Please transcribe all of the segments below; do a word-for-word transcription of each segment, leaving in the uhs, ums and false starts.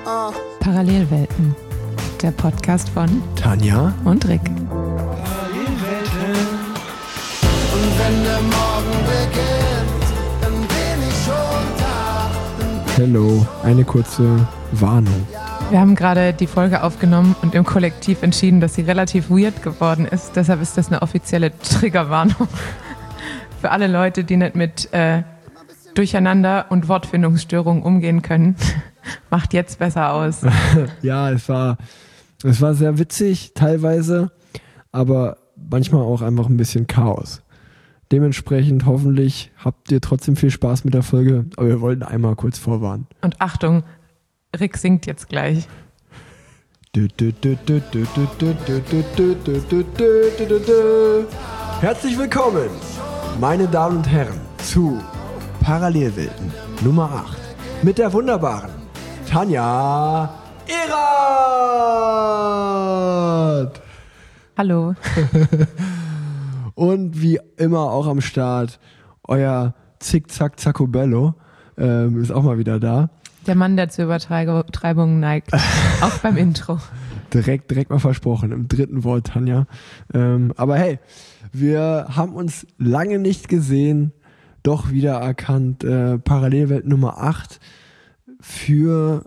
Uh. Parallelwelten, der Podcast von Tanja und Rick. Parallelwelten. Und wenn der Morgen beginnt, dann bin ich schon da. Hello, eine kurze Warnung. Wir haben gerade die Folge aufgenommen und im Kollektiv entschieden, dass sie relativ weird geworden ist. Deshalb ist das eine offizielle Triggerwarnung für alle Leute, die nicht mit äh, Durcheinander und Wortfindungsstörungen umgehen können. Macht jetzt besser aus. Ja, es war, es war sehr witzig teilweise, aber manchmal auch einfach ein bisschen Chaos. Dementsprechend hoffentlich habt ihr trotzdem viel Spaß mit der Folge, aber wir wollten einmal kurz vorwarnen. Und Achtung, Rick singt jetzt gleich. Herzlich willkommen, meine Damen und Herren, zu Parallelwelten Nummer acht mit der wunderbaren Tanja Erath. Hallo. Und wie immer auch am Start, euer Zick-Zack-Zacobello ähm, ist auch mal wieder da. Der Mann, der zu Übertreibungen neigt. Auch beim Intro. Direkt, direkt mal versprochen, im dritten Wort, Tanja. Ähm, aber hey, wir haben uns lange nicht gesehen, doch wieder erkannt. Äh, Parallelwelt Nummer acht für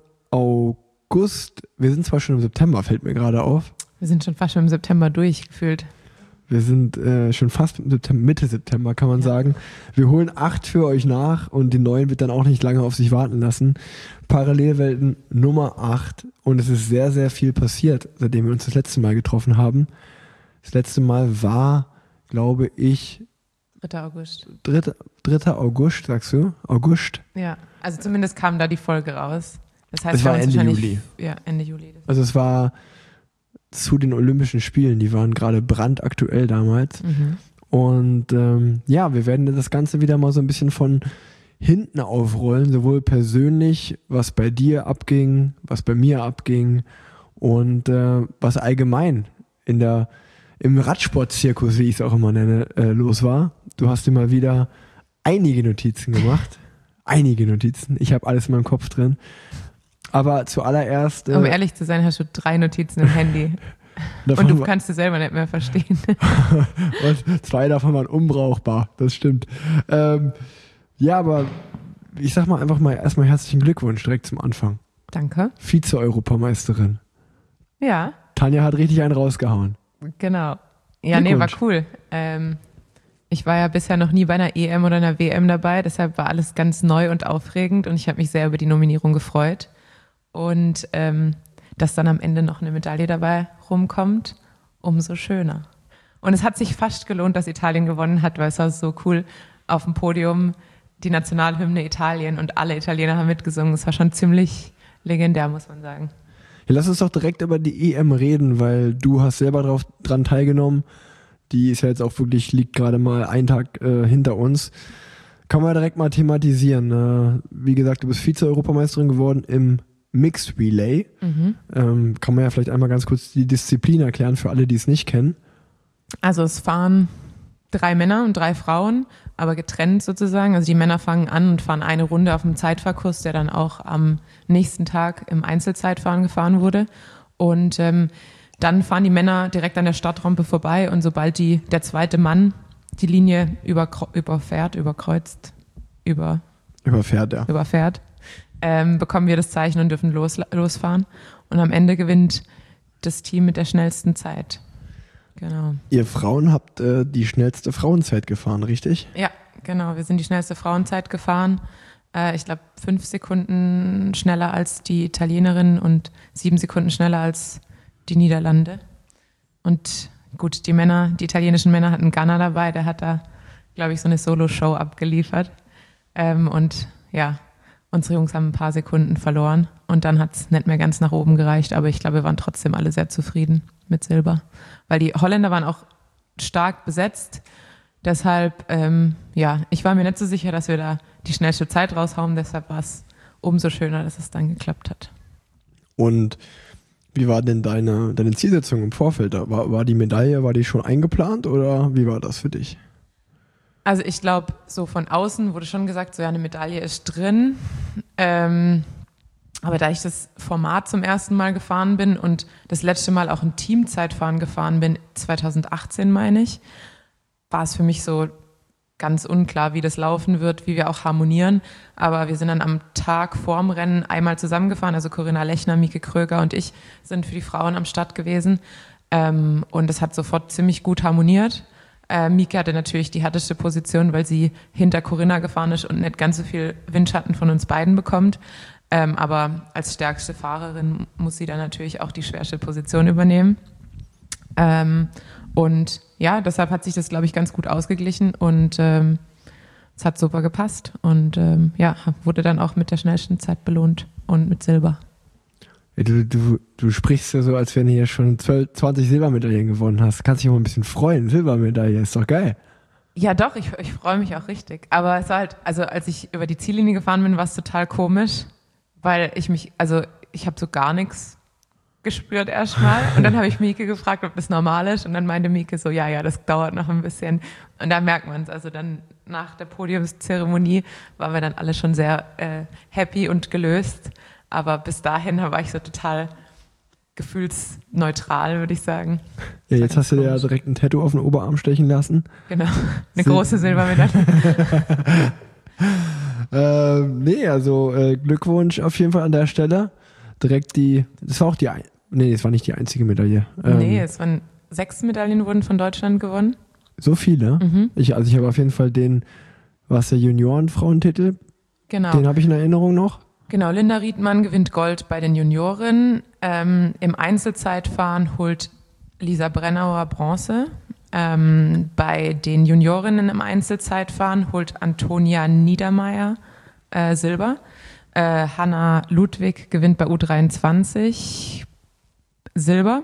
August. Wir sind zwar schon im September, fällt mir gerade auf. Wir sind schon fast schon im September durchgefühlt. Wir sind äh, schon fast im September, Mitte September, kann man ja sagen. Wir holen acht für euch nach und die neuen wird dann auch nicht lange auf sich warten lassen. Parallelwelten Nummer acht und es ist sehr, sehr viel passiert, seitdem wir uns das letzte Mal getroffen haben. Das letzte Mal war, glaube ich, dritter August. dritter August, sagst du? August? Ja, also zumindest kam da die Folge raus. Das heißt, es war Ende Juli. Ja, Ende Juli. Also es war zu den Olympischen Spielen, die waren gerade brandaktuell damals. Mhm. Und ähm, ja, wir werden das Ganze wieder mal so ein bisschen von hinten aufrollen, sowohl persönlich, was bei dir abging, was bei mir abging und äh, was allgemein in der im Radsportzirkus, wie ich es auch immer nenne, äh, los war. Du hast dir mal wieder einige Notizen gemacht. Einige Notizen. Ich habe alles in meinem Kopf drin. Aber zuallererst... Äh, um ehrlich zu sein, hast du drei Notizen im Handy. Und du kannst es selber nicht mehr verstehen. Und zwei davon waren unbrauchbar, das stimmt. Ähm, ja, aber ich sag mal einfach mal erstmal herzlichen Glückwunsch direkt zum Anfang. Danke. Vize-Europameisterin. Ja. Tanja hat richtig einen rausgehauen. Genau. Ja, nee, war cool. Ähm, ich war ja bisher noch nie bei einer E M oder einer W M dabei, deshalb war alles ganz neu und aufregend und ich habe mich sehr über die Nominierung gefreut. Und ähm, dass dann am Ende noch eine Medaille dabei rumkommt, umso schöner. Und es hat sich fast gelohnt, dass Italien gewonnen hat, weil es war so cool auf dem Podium, die Nationalhymne Italien und alle Italiener haben mitgesungen. Es war schon ziemlich legendär, muss man sagen. Ja, lass uns doch direkt über die E M reden, weil du hast selber drauf, dran teilgenommen. Die ist ja jetzt auch wirklich, liegt gerade mal einen Tag äh, hinter uns. Kann man direkt mal thematisieren. Äh, wie gesagt, du bist Vize-Europameisterin geworden im Mixed Relay. Mhm. Ähm, kann man ja vielleicht einmal ganz kurz die Disziplin erklären für alle, die es nicht kennen. Also es fahren drei Männer und drei Frauen, aber getrennt sozusagen. Also die Männer fangen an und fahren eine Runde auf dem Zeitfahrkurs, der dann auch am nächsten Tag im Einzelzeitfahren gefahren wurde. Und ähm, dann fahren die Männer direkt an der Startrampe vorbei und sobald die, der zweite Mann die Linie überkre- überfährt, überkreuzt, über, überfährt, ja. überfährt, ähm, bekommen wir das Zeichen und dürfen los, losfahren. Und am Ende gewinnt das Team mit der schnellsten Zeit. Genau. Ihr Frauen habt äh, die schnellste Frauenzeit gefahren, richtig? Ja, genau. Wir sind die schnellste Frauenzeit gefahren. Äh, ich glaube, fünf Sekunden schneller als die Italienerin und sieben Sekunden schneller als die Niederlande. Und gut, die Männer, die italienischen Männer hatten Gunnar dabei, der hat da, glaube ich, so eine Solo-Show abgeliefert. Ähm, und ja, unsere Jungs haben ein paar Sekunden verloren und dann hat es nicht mehr ganz nach oben gereicht, aber ich glaube, wir waren trotzdem alle sehr zufrieden mit Silber. Weil die Holländer waren auch stark besetzt, deshalb, ähm, ja, ich war mir nicht so sicher, dass wir da die schnellste Zeit raushauen, deshalb war es umso schöner, dass es dann geklappt hat. Und wie war denn deine, deine Zielsetzung im Vorfeld? War, war die Medaille, war die schon eingeplant oder wie war das für dich? Also ich glaube, so von außen wurde schon gesagt, so ja, eine Medaille ist drin. Ähm, Aber da ich das Format zum ersten Mal gefahren bin und das letzte Mal auch ein Teamzeitfahren gefahren bin, zwanzig achtzehn meine ich, war es für mich so ganz unklar, wie das laufen wird, wie wir auch harmonieren. Aber wir sind dann am Tag vorm Rennen einmal zusammengefahren, also Corinna Lechner, Mieke Kröger und ich sind für die Frauen am Start gewesen. Ähm, und es hat sofort ziemlich gut harmoniert. Äh, Mieke hatte natürlich die härteste Position, weil sie hinter Corinna gefahren ist und nicht ganz so viel Windschatten von uns beiden bekommt. Ähm, aber als stärkste Fahrerin muss sie dann natürlich auch die schwerste Position übernehmen. Ähm, und ja, deshalb hat sich das, glaube ich, ganz gut ausgeglichen und ähm, es hat super gepasst. Und ähm, ja, wurde dann auch mit der schnellsten Zeit belohnt und mit Silber. Ja, du, du, du sprichst ja so, als wenn du hier schon zwölf, zwanzig Silbermedaillen gewonnen hast. Kannst dich auch mal ein bisschen freuen. Silbermedaille, ist doch geil. Ja, doch, ich, ich freue mich auch richtig. Aber es war halt, also als ich über die Ziellinie gefahren bin, war es total komisch, weil ich mich, also ich habe so gar nichts gespürt erstmal. Und dann habe ich Mieke gefragt, ob das normal ist. Und dann meinte Mieke so, ja, ja, das dauert noch ein bisschen. Und da merkt man es. Also dann nach der Podiumszeremonie waren wir dann alle schon sehr äh, happy und gelöst. Aber bis dahin war ich so total gefühlsneutral, würde ich sagen. Ja, jetzt hast du dir ja direkt ein Tattoo auf den Oberarm stechen lassen. Genau, eine Sil- große Silbermedaille. äh, nee, also äh, Glückwunsch auf jeden Fall an der Stelle. Direkt die, das war auch die, nee, das war nicht die einzige Medaille. Ähm, nee, es waren sechs Medaillen wurden von Deutschland gewonnen. So viele? Mhm. Ich, also ich habe auf jeden Fall den, was der Junioren-Frauentitel, genau. Den habe ich in Erinnerung noch. Genau, Linda Riedmann gewinnt Gold bei den Juniorinnen. Ähm, Im Einzelzeitfahren holt Lisa Brennauer Bronze. Ähm, bei den Juniorinnen im Einzelzeitfahren holt Antonia Niedermeyer äh, Silber. Äh, Hanna Ludwig gewinnt bei U dreiundzwanzig Silber.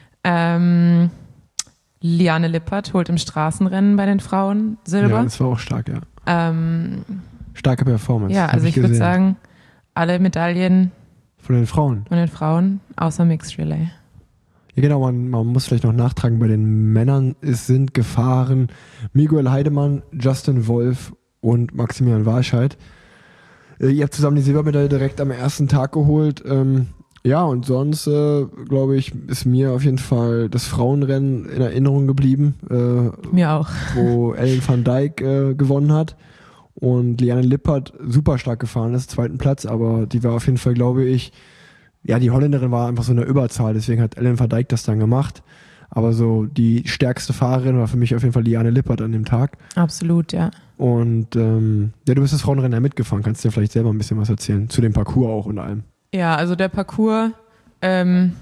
Ähm, Liane Lippert holt im Straßenrennen bei den Frauen Silber. Ja, das war auch stark, ja. Ähm, Starke Performance. ja, also ich, ich würde sagen, alle Medaillen von den Frauen. Von den Frauen, außer Mixed Relay. Ja, genau, man, man muss vielleicht noch nachtragen, bei den Männern es sind gefahren Miguel Heidemann, Justin Wolf und Maximilian Warscheid. Ihr habt zusammen die Silbermedaille direkt am ersten Tag geholt. Ähm, ja, und sonst, äh, glaube ich, ist mir auf jeden Fall das Frauenrennen in Erinnerung geblieben. Äh, mir auch. Wo Ellen van Dijk äh, gewonnen hat und Liane Lippert super stark gefahren ist, zweiten Platz, aber die war auf jeden Fall, glaube ich, ja, die Holländerin war einfach so eine Überzahl, deswegen hat Ellen van Dijk das dann gemacht. Aber so die stärkste Fahrerin war für mich auf jeden Fall Liane Lippert an dem Tag. Absolut, ja. Und ähm, ja, du bist das Frauenrennen ja mitgefahren. Kannst du dir vielleicht selber ein bisschen was erzählen? Zu dem Parcours auch und allem. Ja, also der Parcours, ähm,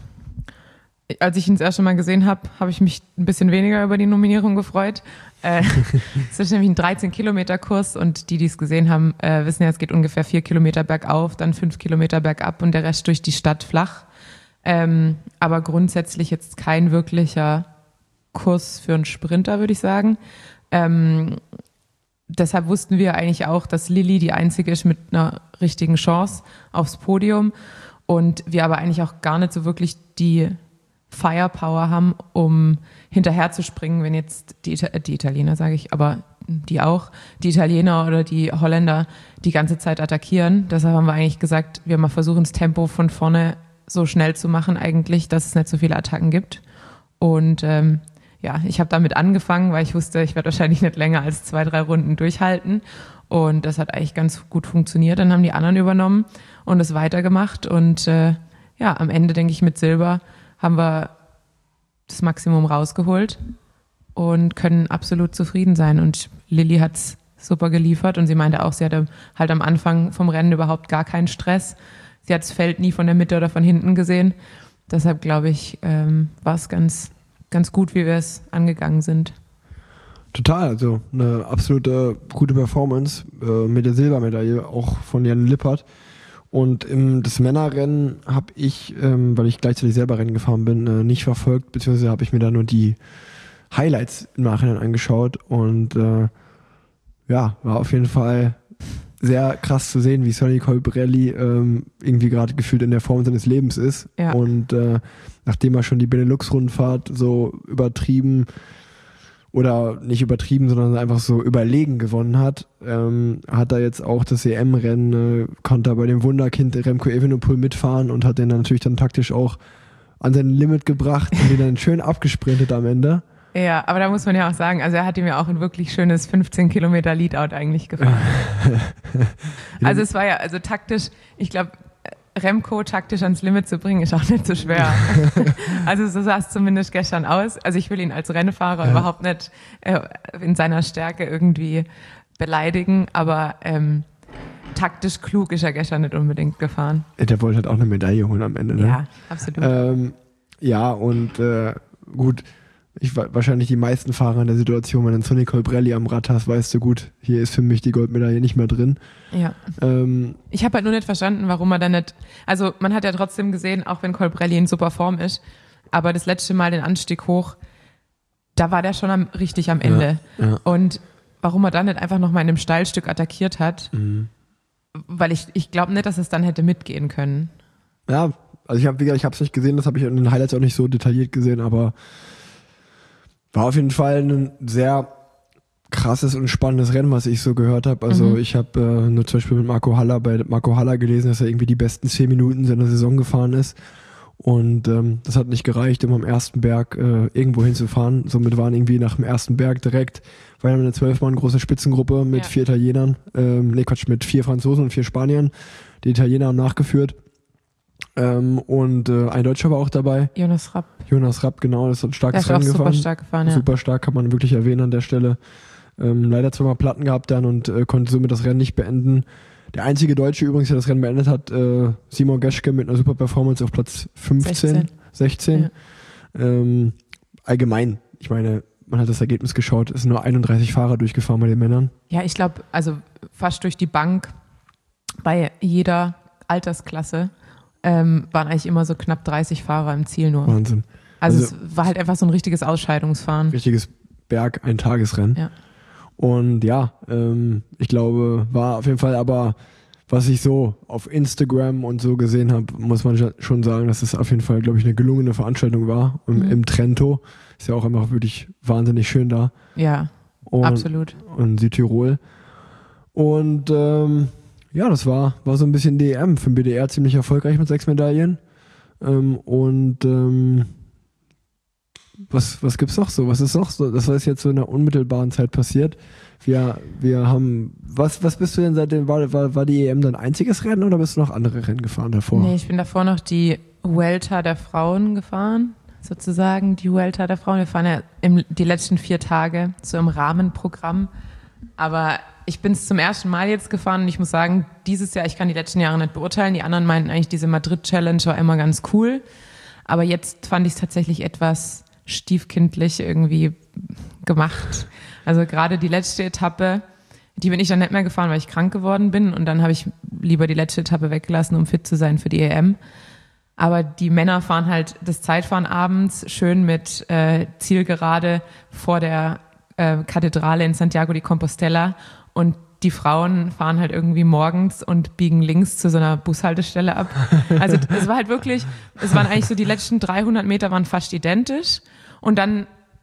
als ich ihn das erste Mal gesehen habe, habe ich mich ein bisschen weniger über die Nominierung gefreut. Äh, es ist nämlich ein dreizehn Kilometer Kurs und die, die es gesehen haben, äh, wissen ja, es geht ungefähr vier Kilometer bergauf, dann fünf Kilometer bergab und der Rest durch die Stadt flach. Ähm, aber grundsätzlich jetzt kein wirklicher Kurs für einen Sprinter, würde ich sagen. Ähm, deshalb wussten wir eigentlich auch, dass Lilly die einzige ist mit einer richtigen Chance aufs Podium und wir aber eigentlich auch gar nicht so wirklich die Firepower haben, um hinterher zu springen, wenn jetzt die, die Italiener, sage ich, aber die auch, die Italiener oder die Holländer die ganze Zeit attackieren. Deshalb haben wir eigentlich gesagt, wir mal versuchen, das Tempo von vorne so schnell zu machen eigentlich, dass es nicht so viele Attacken gibt. Und ähm, ja, ich habe damit angefangen, weil ich wusste, ich werde wahrscheinlich nicht länger als zwei, drei Runden durchhalten. Und das hat eigentlich ganz gut funktioniert. Dann haben die anderen übernommen und es weitergemacht. Und äh, ja, am Ende, denke ich, mit Silber haben wir das Maximum rausgeholt und können absolut zufrieden sein. Und Lilly hat es super geliefert und sie meinte auch, sie hatte halt am Anfang vom Rennen überhaupt gar keinen Stress. Sie hat das Feld nie von der Mitte oder von hinten gesehen. Deshalb, glaube ich, ähm, war es ganz, ganz gut, wie wir es angegangen sind. Total, also eine absolute gute Performance äh, mit der Silbermedaille, auch von Jan Lippert. Und im das Männerrennen habe ich, ähm, weil ich gleichzeitig selber Rennen gefahren bin, äh, nicht verfolgt, beziehungsweise habe ich mir da nur die Highlights im Nachhinein angeschaut und äh, ja, war auf jeden Fall sehr krass zu sehen, wie Sonny Colbrelli ähm, irgendwie gerade gefühlt in der Form seines Lebens ist. Ja. Und äh, nachdem er schon die Benelux-Rundfahrt so übertrieben oder nicht übertrieben, sondern einfach so überlegen gewonnen hat, ähm, hat er jetzt auch das E M-Rennen, äh, konnte er bei dem Wunderkind Remco Evenepoel mitfahren und hat den dann natürlich dann taktisch auch an sein Limit gebracht und den dann schön abgesprintet am Ende. Ja, aber da muss man ja auch sagen, also er hat ihm ja auch ein wirklich schönes fünfzehn Kilometer Leadout eigentlich gefahren. Also es war ja, also taktisch, ich glaube, Remco taktisch ans Limit zu bringen, ist auch nicht so schwer. Also so sah es zumindest gestern aus. Also ich will ihn als Rennfahrer ja. überhaupt nicht äh, in seiner Stärke irgendwie beleidigen, aber ähm, taktisch klug ist er gestern nicht unbedingt gefahren. Der wollte halt auch eine Medaille holen am Ende, ne? Ja, absolut. Ähm, ja, und äh, gut, ich wahrscheinlich die meisten Fahrer in der Situation, wenn du Sonny Colbrelli am Rad hast, weißt du gut, hier ist für mich die Goldmedaille nicht mehr drin. Ja. Ähm, ich habe halt nur nicht verstanden, warum er dann nicht, also man hat ja trotzdem gesehen, auch wenn Colbrelli in super Form ist, aber das letzte Mal den Anstieg hoch, da war der schon am, richtig am Ende. Ja, ja. Und warum er dann nicht einfach nochmal in einem Steilstück attackiert hat, mhm. weil ich, ich glaube nicht, dass es dann hätte mitgehen können. Ja, also ich habe ich habe es nicht gesehen, das habe ich in den Highlights auch nicht so detailliert gesehen, aber war auf jeden Fall ein sehr krasses und spannendes Rennen, was ich so gehört habe. Also mhm. ich habe äh, nur zum Beispiel mit Marco Haller bei Marco Haller gelesen, dass er irgendwie die besten zehn Minuten seiner Saison gefahren ist. Und ähm, das hat nicht gereicht, um am ersten Berg äh, irgendwo hinzufahren. Somit waren irgendwie nach dem ersten Berg direkt, weil wir eine zwölf Mann große Spitzengruppe mit ja. vier Italienern, ähm, nee Quatsch, mit vier Franzosen und vier Spaniern. Die Italiener haben nachgeführt. Ähm, und äh, ein Deutscher war auch dabei. Jonas Rapp. Jonas Rapp, genau, das hat ein starkes Der ist Rennen auch gefahren. Super stark gefahren, ja. Super stark, kann man wirklich erwähnen an der Stelle. Ähm, leider zweimal Platten gehabt dann und äh, konnte somit das Rennen nicht beenden. Der einzige Deutsche übrigens, der das Rennen beendet hat, äh, Simon Geschke mit einer super Performance auf Platz fünfzehn, sechzehn. Ja. Ähm, allgemein, ich meine, man hat das Ergebnis geschaut, es sind nur einunddreißig Fahrer durchgefahren bei den Männern. Ja, ich glaube, also fast durch die Bank bei jeder Altersklasse ähm, waren eigentlich immer so knapp dreißig Fahrer im Ziel nur. Wahnsinn. Also, also es war halt einfach so ein richtiges Ausscheidungsfahren. Richtiges Berg, ein Tagesrennen. Ja. Und ja, ähm, ich glaube, war auf jeden Fall aber, was ich so auf Instagram und so gesehen habe, muss man schon sagen, dass es auf jeden Fall, glaube ich, eine gelungene Veranstaltung war. Im, mhm. im Trento. Ist ja auch einfach wirklich wahnsinnig schön da. Ja, und, absolut. Und Südtirol. Und ähm, ja, das war, war so ein bisschen D E M. Für den B D R ziemlich erfolgreich mit sechs Medaillen. Ähm, und ähm, Was, was gibt's noch so? Was ist noch so? Das ist jetzt so in der unmittelbaren Zeit passiert. Wir, wir haben, was, was bist du denn seitdem, war, war, war die E M dein einziges Rennen oder bist du noch andere Rennen gefahren davor? Nee, ich bin davor noch die Vuelta der Frauen gefahren, sozusagen, die Vuelta der Frauen. Wir fahren ja im, die letzten vier Tage so im Rahmenprogramm. Aber ich bin es zum ersten Mal jetzt gefahren und ich muss sagen, dieses Jahr, ich kann die letzten Jahre nicht beurteilen. Die anderen meinten eigentlich, diese Madrid-Challenge war immer ganz cool. Aber jetzt fand ich es tatsächlich etwas stiefkindlich irgendwie gemacht. Also gerade die letzte Etappe, die bin ich dann nicht mehr gefahren, weil ich krank geworden bin und dann habe ich lieber die letzte Etappe weggelassen, um fit zu sein für die E M. Aber die Männer fahren halt das Zeitfahren abends schön mit äh, Zielgerade vor der äh, Kathedrale in Santiago de Compostela und die Frauen fahren halt irgendwie morgens und biegen links zu so einer Bushaltestelle ab. Also es war halt wirklich, es waren eigentlich so die letzten dreihundert Meter waren fast identisch und dann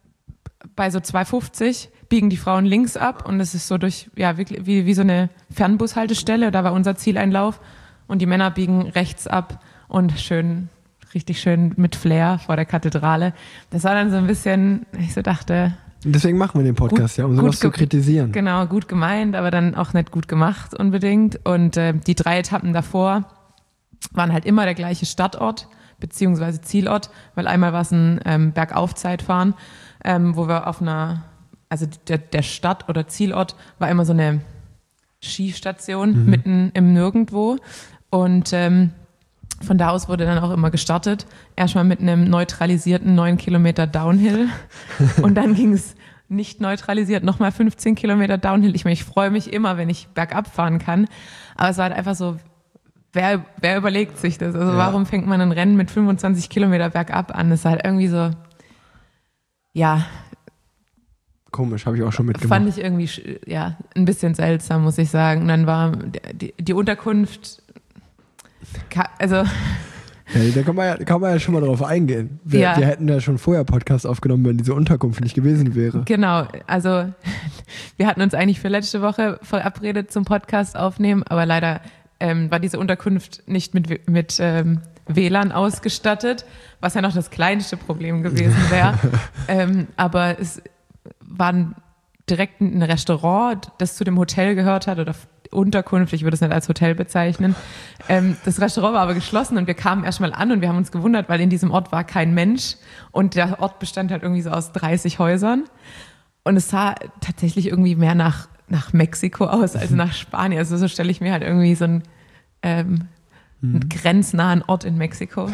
bei so zwei fünfzig biegen die Frauen links ab und es ist so durch, ja, wirklich wie, wie so eine Fernbushaltestelle, da war unser Zieleinlauf und die Männer biegen rechts ab und schön, richtig schön mit Flair vor der Kathedrale. Das war dann so ein bisschen, ich so dachte... Deswegen machen wir den Podcast, gut, ja, um sowas zu kritisieren. Genau, gut gemeint, aber dann auch nicht gut gemacht unbedingt. Und äh, die drei Etappen davor waren halt immer der gleiche Startort beziehungsweise Zielort, weil einmal war es ein ähm, Bergaufzeitfahren, ähm, wo wir auf einer, also der, der Start- oder Zielort war immer so eine Skistation mhm. mitten im Nirgendwo. Und ähm, von da aus wurde dann auch immer gestartet. Erstmal mit einem neutralisierten neun Kilometer Downhill und dann ging es nicht neutralisiert, nochmal fünfzehn Kilometer Downhill. Ich meine, ich freue mich immer, wenn ich bergab fahren kann, aber es war halt einfach so, wer, wer überlegt sich das? Also ja. Warum fängt man ein Rennen mit fünfundzwanzig Kilometer bergab an? Das ist halt irgendwie so, ja. Komisch, habe ich auch schon mitgemacht. Fand ich irgendwie, ja, ein bisschen seltsam, muss ich sagen. Und dann war die, die Unterkunft... Also Ja, da kann man ja, kann man ja schon mal drauf eingehen. Wir, Ja. wir hätten ja schon vorher Podcast aufgenommen, wenn diese Unterkunft nicht gewesen wäre. Genau, also wir hatten uns eigentlich für letzte Woche verabredet zum Podcast aufnehmen, aber leider ähm, war diese Unterkunft nicht mit, mit ähm, W L A N ausgestattet, was ja noch das kleinste Problem gewesen wäre. ähm, aber es war ein, direkt ein Restaurant, das zu dem Hotel gehört hat, oder Unterkunft, ich würde es nicht als Hotel bezeichnen. Ähm, das Restaurant war aber geschlossen und wir kamen erstmal an und wir haben uns gewundert, weil in diesem Ort war kein Mensch und der Ort bestand halt irgendwie so aus dreißig Häusern und es sah tatsächlich irgendwie mehr nach, nach Mexiko aus als nach Spanien. Also so stelle ich mir halt irgendwie so einen, ähm, einen grenznahen Ort in Mexiko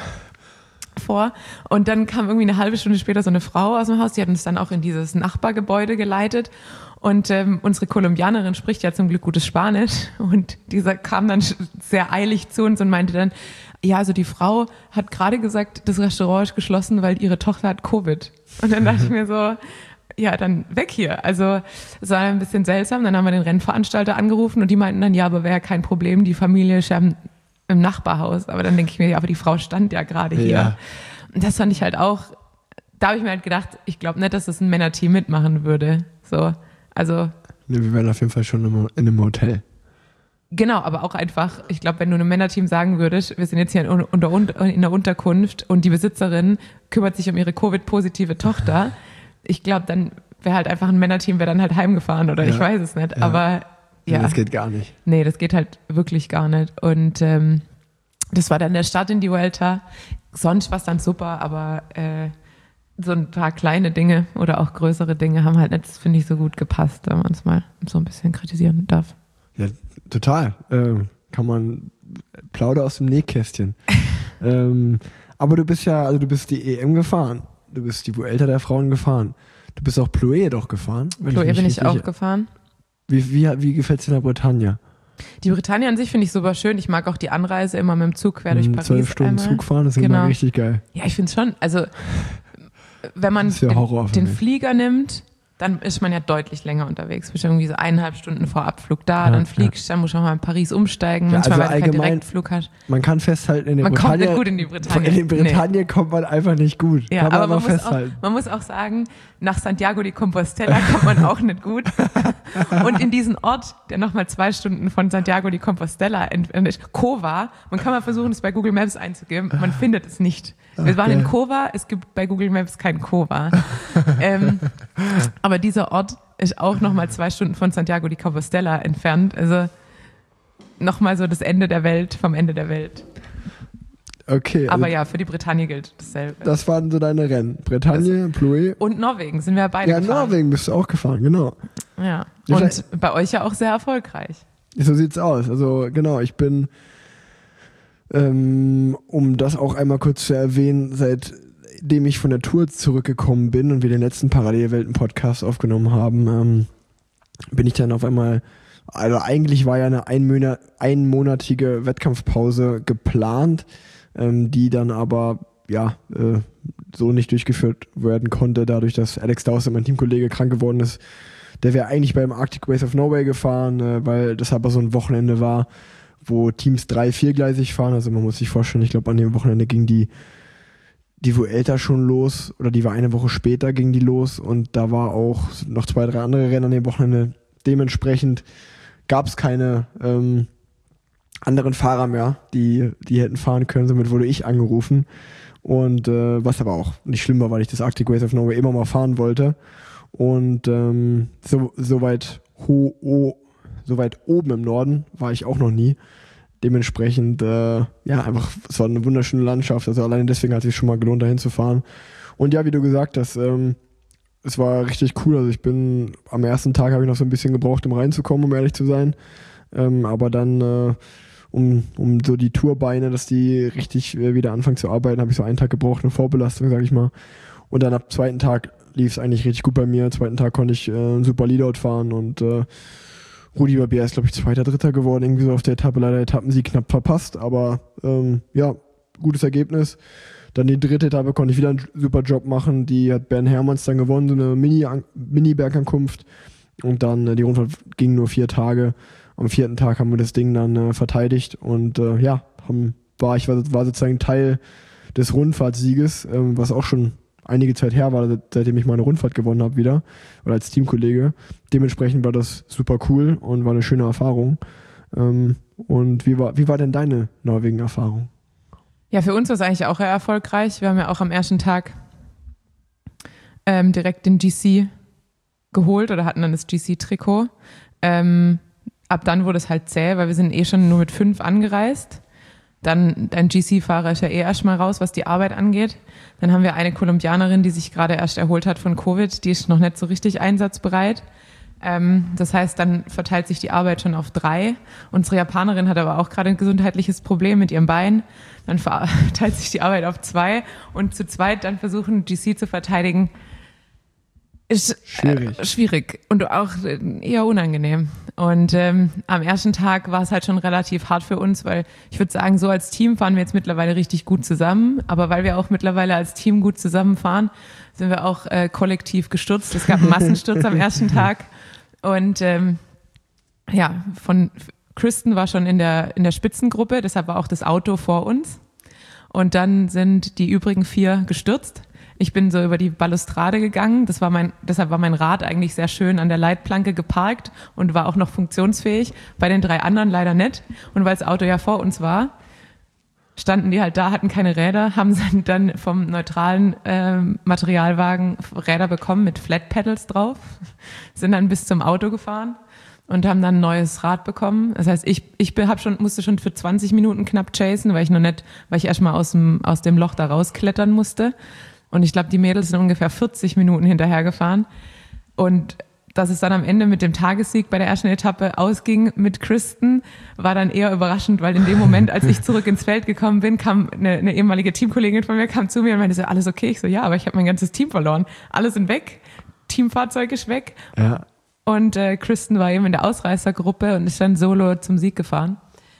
vor. Und dann kam irgendwie eine halbe Stunde später so eine Frau aus dem Haus, die hat uns dann auch in dieses Nachbargebäude geleitet. Und ähm, unsere Kolumbianerin spricht ja zum Glück gutes Spanisch. Und dieser kam dann sehr eilig zu uns und meinte dann, ja, also die Frau hat gerade gesagt, das Restaurant ist geschlossen, weil ihre Tochter hat Covid. Und dann dachte ich mir so, ja, dann weg hier. Also es war ein bisschen seltsam. Dann haben wir den Rennveranstalter angerufen und die meinten dann, ja, aber wäre kein Problem, die Familie ist ja im, im Nachbarhaus. Aber dann denke ich mir, ja, aber die Frau stand ja gerade hier. Ja. Und das fand ich halt auch, da habe ich mir halt gedacht, ich glaube nicht, dass das ein Männerteam mitmachen würde. So, also. Nee, wir wären auf jeden Fall schon in einem Hotel. Genau, aber auch einfach, ich glaube, wenn du einem Männerteam sagen würdest, wir sind jetzt hier in, unter, unter, in der Unterkunft und die Besitzerin kümmert sich um ihre Covid-positive Tochter, ich glaube, dann wäre halt einfach ein Männerteam, wäre dann halt heimgefahren oder Ja. ich weiß es nicht. Ja. Aber Ja. ja, Das geht gar nicht. nee, das geht halt wirklich gar nicht. Und ähm, das war dann der Start in die Vuelta. Sonst war es dann super, aber äh, so ein paar kleine Dinge oder auch größere Dinge haben halt nicht, finde ich, so gut gepasst, wenn man es mal so ein bisschen kritisieren darf. Ja, total. Ähm, kann man Plauder aus dem Nähkästchen. ähm, aber du bist ja, also du bist die E M gefahren. Du bist die Vuelta der Frauen gefahren. Du bist auch Ploé doch gefahren. wenn Chloe mich bin ich richtig- auch gefahren. Wie, wie, wie gefällt es dir in der Bretagne? Die Bretagne an sich finde ich super schön. Ich mag auch die Anreise immer mit dem Zug quer durch Hm, Paris. Zwölf Stunden einmal. Zug fahren, das ist Genau. immer richtig geil. Ja, ich finde es schon. Also, wenn man Das ist ja Horror den, für den mich. Flieger nimmt, dann ist man ja deutlich länger unterwegs. Bist irgendwie so eineinhalb Stunden vor Abflug da, Ja, dann fliegst du, dann musst du auch mal in Paris umsteigen. Ja, Manchmal, also weil du keinen allgemein- Direktflug hast. Man kann festhalten, in der Man kommt Bretagne, nicht gut in die Bretagne. in die Bretagne kommt man einfach nicht gut. Ja, kann man aber aber man muss, auch, festhalten. man muss auch sagen, nach Santiago de Compostela kommt man auch nicht gut. Und in diesen Ort, der nochmal zwei Stunden von Santiago de Compostela entfernt ist, Cova, man kann mal versuchen, es bei Google Maps einzugeben, man findet es nicht. Wir waren in geil. Cova, es gibt bei Google Maps kein Cova. ähm, aber dieser Ort ist auch nochmal zwei Stunden von Santiago de Compostela entfernt. Also nochmal so das Ende der Welt vom Ende der Welt. Okay, Aber also ja, für die Bretagne gilt dasselbe. das waren so deine Rennen. Bretagne, Ploé. Und Norwegen sind wir beide Ja, gefahren. Norwegen bist du auch gefahren, genau. Ja. Ja, Und bei euch ja auch sehr erfolgreich. So sieht's aus. Also genau, ich bin, ähm, um das auch einmal kurz zu erwähnen, seitdem ich von der Tour zurückgekommen bin und wir den letzten Parallelwelten-Podcast aufgenommen haben, ähm, bin ich dann auf einmal, also eigentlich war ja eine einmonat, einmonatige Wettkampfpause geplant, ähm, die dann aber ja äh, so nicht durchgeführt werden konnte, dadurch, dass Alex Dowsett, mein Teamkollege, krank geworden ist. Der wäre eigentlich beim Arctic Race of Norway gefahren, äh, weil das aber so ein Wochenende war, wo Teams drei-, viergleisig fahren. Also man muss sich vorstellen, ich glaube an dem Wochenende ging die die Vuelta schon los, oder die war eine Woche später, ging die los, und da war auch noch zwei, drei andere Rennen an dem Wochenende. Dementsprechend gab es keine ähm, anderen Fahrer mehr, die die hätten fahren können. Somit wurde ich angerufen, und äh, was aber auch nicht schlimm war, weil ich das Arctic Race of Norway immer mal fahren wollte. Und ähm, so, so, weit ho, oh, so weit oben im Norden war ich auch noch nie. Dementsprechend, äh, ja, einfach, es war eine wunderschöne Landschaft. Also alleine deswegen hat es sich schon mal gelohnt, dahin zu fahren. Und ja, wie du gesagt hast, ähm, es war richtig cool. Also ich bin, am ersten Tag habe ich noch so ein bisschen gebraucht, um reinzukommen, um ehrlich zu sein. Ähm, aber dann, äh, um, um so die Tourbeine, dass die richtig äh, wieder anfangen zu arbeiten, habe ich so einen Tag gebraucht, eine Vorbelastung, sage ich mal. Und dann ab zweiten Tag lief es eigentlich richtig gut bei mir. Am zweiten Tag konnte ich äh, einen super Leadout fahren, und äh, Rudi Barbier ist, glaube ich, Zweiter, Dritter geworden, irgendwie so auf der Etappe. Leider Etappensieg knapp verpasst, aber ähm, ja, gutes Ergebnis. Dann die dritte Etappe konnte ich wieder einen super Job machen. Die hat Ben Hermanns dann gewonnen, so eine Mini- Mini-Bergankunft. Und dann, äh, die Rundfahrt ging nur vier Tage. Am vierten Tag haben wir das Ding dann äh, verteidigt und äh, ja, haben war. Ich war, war sozusagen Teil des Rundfahrtsieges, ähm, was auch schon einige Zeit her war, seitdem ich mal eine Rundfahrt gewonnen habe wieder oder als Teamkollege. Dementsprechend war das super cool und war eine schöne Erfahrung. Ähm, und wie war, wie war denn deine Norwegen-Erfahrung? Ja, für uns war es eigentlich auch erfolgreich. Wir haben ja auch am ersten Tag ähm, direkt den G C geholt oder hatten dann das G C-Trikot. Ähm, ab dann wurde es halt zäh, weil wir sind eh schon nur mit fünf angereist. Dann ein G C-Fahrer ist ja eh erstmal raus, was die Arbeit angeht. Dann haben wir eine Kolumbianerin, die sich gerade erst erholt hat von Covid, die ist noch nicht so richtig einsatzbereit. Ähm, das heißt, dann verteilt sich die Arbeit schon auf drei. Unsere Japanerin hat aber auch gerade ein gesundheitliches Problem mit ihrem Bein. Dann verteilt sich die Arbeit auf zwei und zu zweit dann versuchen, G C zu verteidigen. Ist schwierig. Äh, schwierig und auch eher unangenehm. Und ähm, am ersten Tag war es halt schon relativ hart für uns, weil ich würde sagen, so als Team fahren wir jetzt mittlerweile richtig gut zusammen. Aber weil wir auch mittlerweile als Team gut zusammenfahren, sind wir auch äh, kollektiv gestürzt. Es gab einen Massensturz am ersten Tag. Und ähm, ja, von Kristen war schon in der, in der Spitzengruppe, deshalb war auch das Auto vor uns. Und dann sind die übrigen vier gestürzt. Ich bin so über die Balustrade gegangen, das war mein, deshalb war mein Rad eigentlich sehr schön an der Leitplanke geparkt und war auch noch funktionsfähig. Bei den drei anderen leider nicht. Und weil das Auto ja vor uns war, standen die halt da, hatten keine Räder, haben dann vom neutralen ähm, Materialwagen Räder bekommen mit Flat Pedals drauf, sind dann bis zum Auto gefahren und haben dann ein neues Rad bekommen. Das heißt, ich, ich hab schon, musste schon für zwanzig Minuten knapp chasen, weil ich noch nicht, weil ich erstmal aus dem, aus dem Loch da rausklettern musste. Und ich glaube, die Mädels sind ungefähr vierzig Minuten hinterhergefahren. Und dass es dann am Ende mit dem Tagessieg bei der ersten Etappe ausging mit Kristen, war dann eher überraschend, weil in dem Moment, als ich zurück ins Feld gekommen bin, kam eine, eine ehemalige Teamkollegin von mir, kam zu mir und meinte so, alles okay? Ich so, ja, aber ich habe mein ganzes Team verloren. Alle sind weg, Teamfahrzeug ist weg. Ja. Und äh, Kristen war eben in der Ausreißergruppe und ist dann solo zum Sieg gefahren.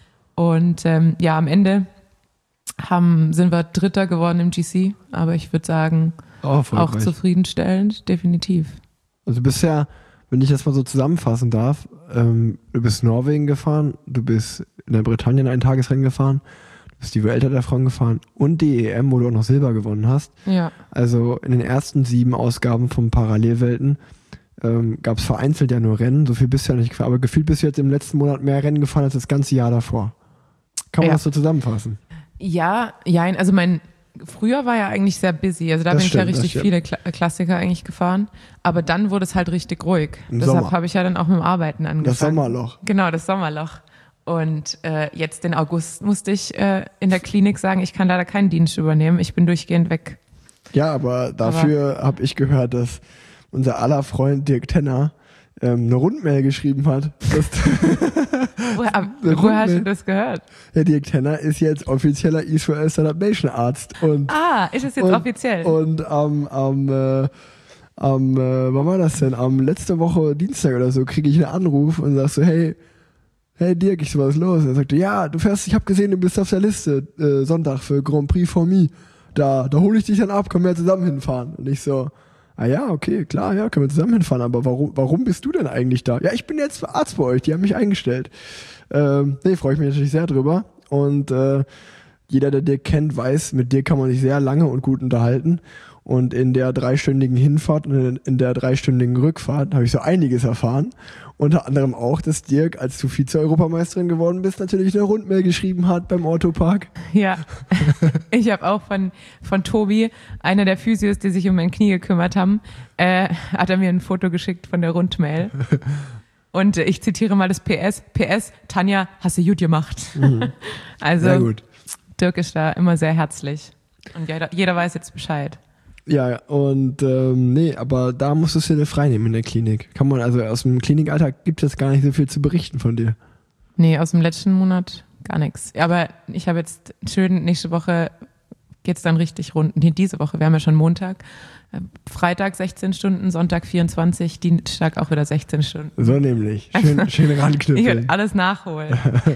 Und ähm, ja, am Ende haben, sind wir Dritter geworden im G C, aber ich würde sagen, oh, auch zufriedenstellend, definitiv. Also bisher, wenn ich das mal so zusammenfassen darf, ähm, du bist Norwegen gefahren, du bist in der Bretagne ein Tagesrennen gefahren, du bist die Vuelta der Frauen gefahren und die E M, wo du auch noch Silber gewonnen hast. Ja. Also in den ersten sieben Ausgaben von Parallelwelten ähm, gab es vereinzelt ja nur Rennen, so viel bist du ja nicht gefahren, aber gefühlt bist du jetzt im letzten Monat mehr Rennen gefahren als das ganze Jahr davor. Kann man Ja. das so zusammenfassen? Ja, ja, also mein früher war ja eigentlich sehr busy, also da Das bin stimmt, ich ja das richtig stimmt. viele Kla- Klassiker eigentlich gefahren, aber dann wurde es halt richtig ruhig. Im Deshalb Sommer. habe ich ja dann auch mit dem Arbeiten angefangen. Das Sommerloch. Genau, das Sommerloch. Und äh, jetzt in August musste ich äh, in der Klinik sagen, ich kann leider keinen Dienst übernehmen, ich bin durchgehend weg. Ja, aber dafür habe ich gehört, dass unser aller Freund Dirk Tenner ähm, eine Rundmail geschrieben hat. Dass Woher, Eine woher hast du Rundmail. das gehört? Der Dirk Tenner ist jetzt offizieller Israel Startup Nation Arzt. Und, Ah, ist es jetzt und, offiziell? Und am, am, äh, am äh, wann war das denn? Am letzte Woche Dienstag oder so kriege ich einen Anruf und sag so, hey, hey Dirk, ich so, was ist los? Er sagte, ja, du fährst, ich habe gesehen, du bist auf der Liste äh, Sonntag für Grand Prix for Me. Da, da hole ich dich dann ab, können wir zusammen hinfahren. Und ich so, ah ja, okay, klar, ja, können wir zusammen hinfahren, aber warum, warum bist du denn eigentlich da? Ja, ich bin jetzt Arzt bei euch, die haben mich eingestellt. Ähm, nee, freue ich mich natürlich sehr drüber. Und äh, jeder, der Dirk kennt, weiß, mit dir kann man sich sehr lange und gut unterhalten. Und in der dreistündigen Hinfahrt und in, in der dreistündigen Rückfahrt habe ich so einiges erfahren. Unter anderem auch, dass Dirk, als du Vize-Europameisterin geworden bist, natürlich eine Rundmail geschrieben hat beim Autopark. Ja, ich habe auch von, von Tobi, einer der Physios, die sich um mein Knie gekümmert haben, äh, hat er mir ein Foto geschickt von der Rundmail. Und äh, ich zitiere mal das P S. P S, Tanja, hast du gut gemacht. Mhm. Also Sehr gut. Dirk ist da immer sehr herzlich. Und jeder, jeder weiß jetzt Bescheid. Ja, und ähm, nee, aber da musstest du dir frei nehmen in der Klinik. Kann man, also aus dem Klinikalltag gibt es gar nicht so viel zu berichten von dir. Nee, aus dem letzten Monat gar nichts. Aber ich habe jetzt schön, nächste Woche geht's dann richtig rund. Nee, diese Woche, wir haben ja schon Montag. Freitag sechzehn Stunden, Sonntag vierundzwanzig, Dienstag auch wieder sechzehn Stunden. So nämlich. Schön, schön Ich ranknüpfeln. werde alles nachholen.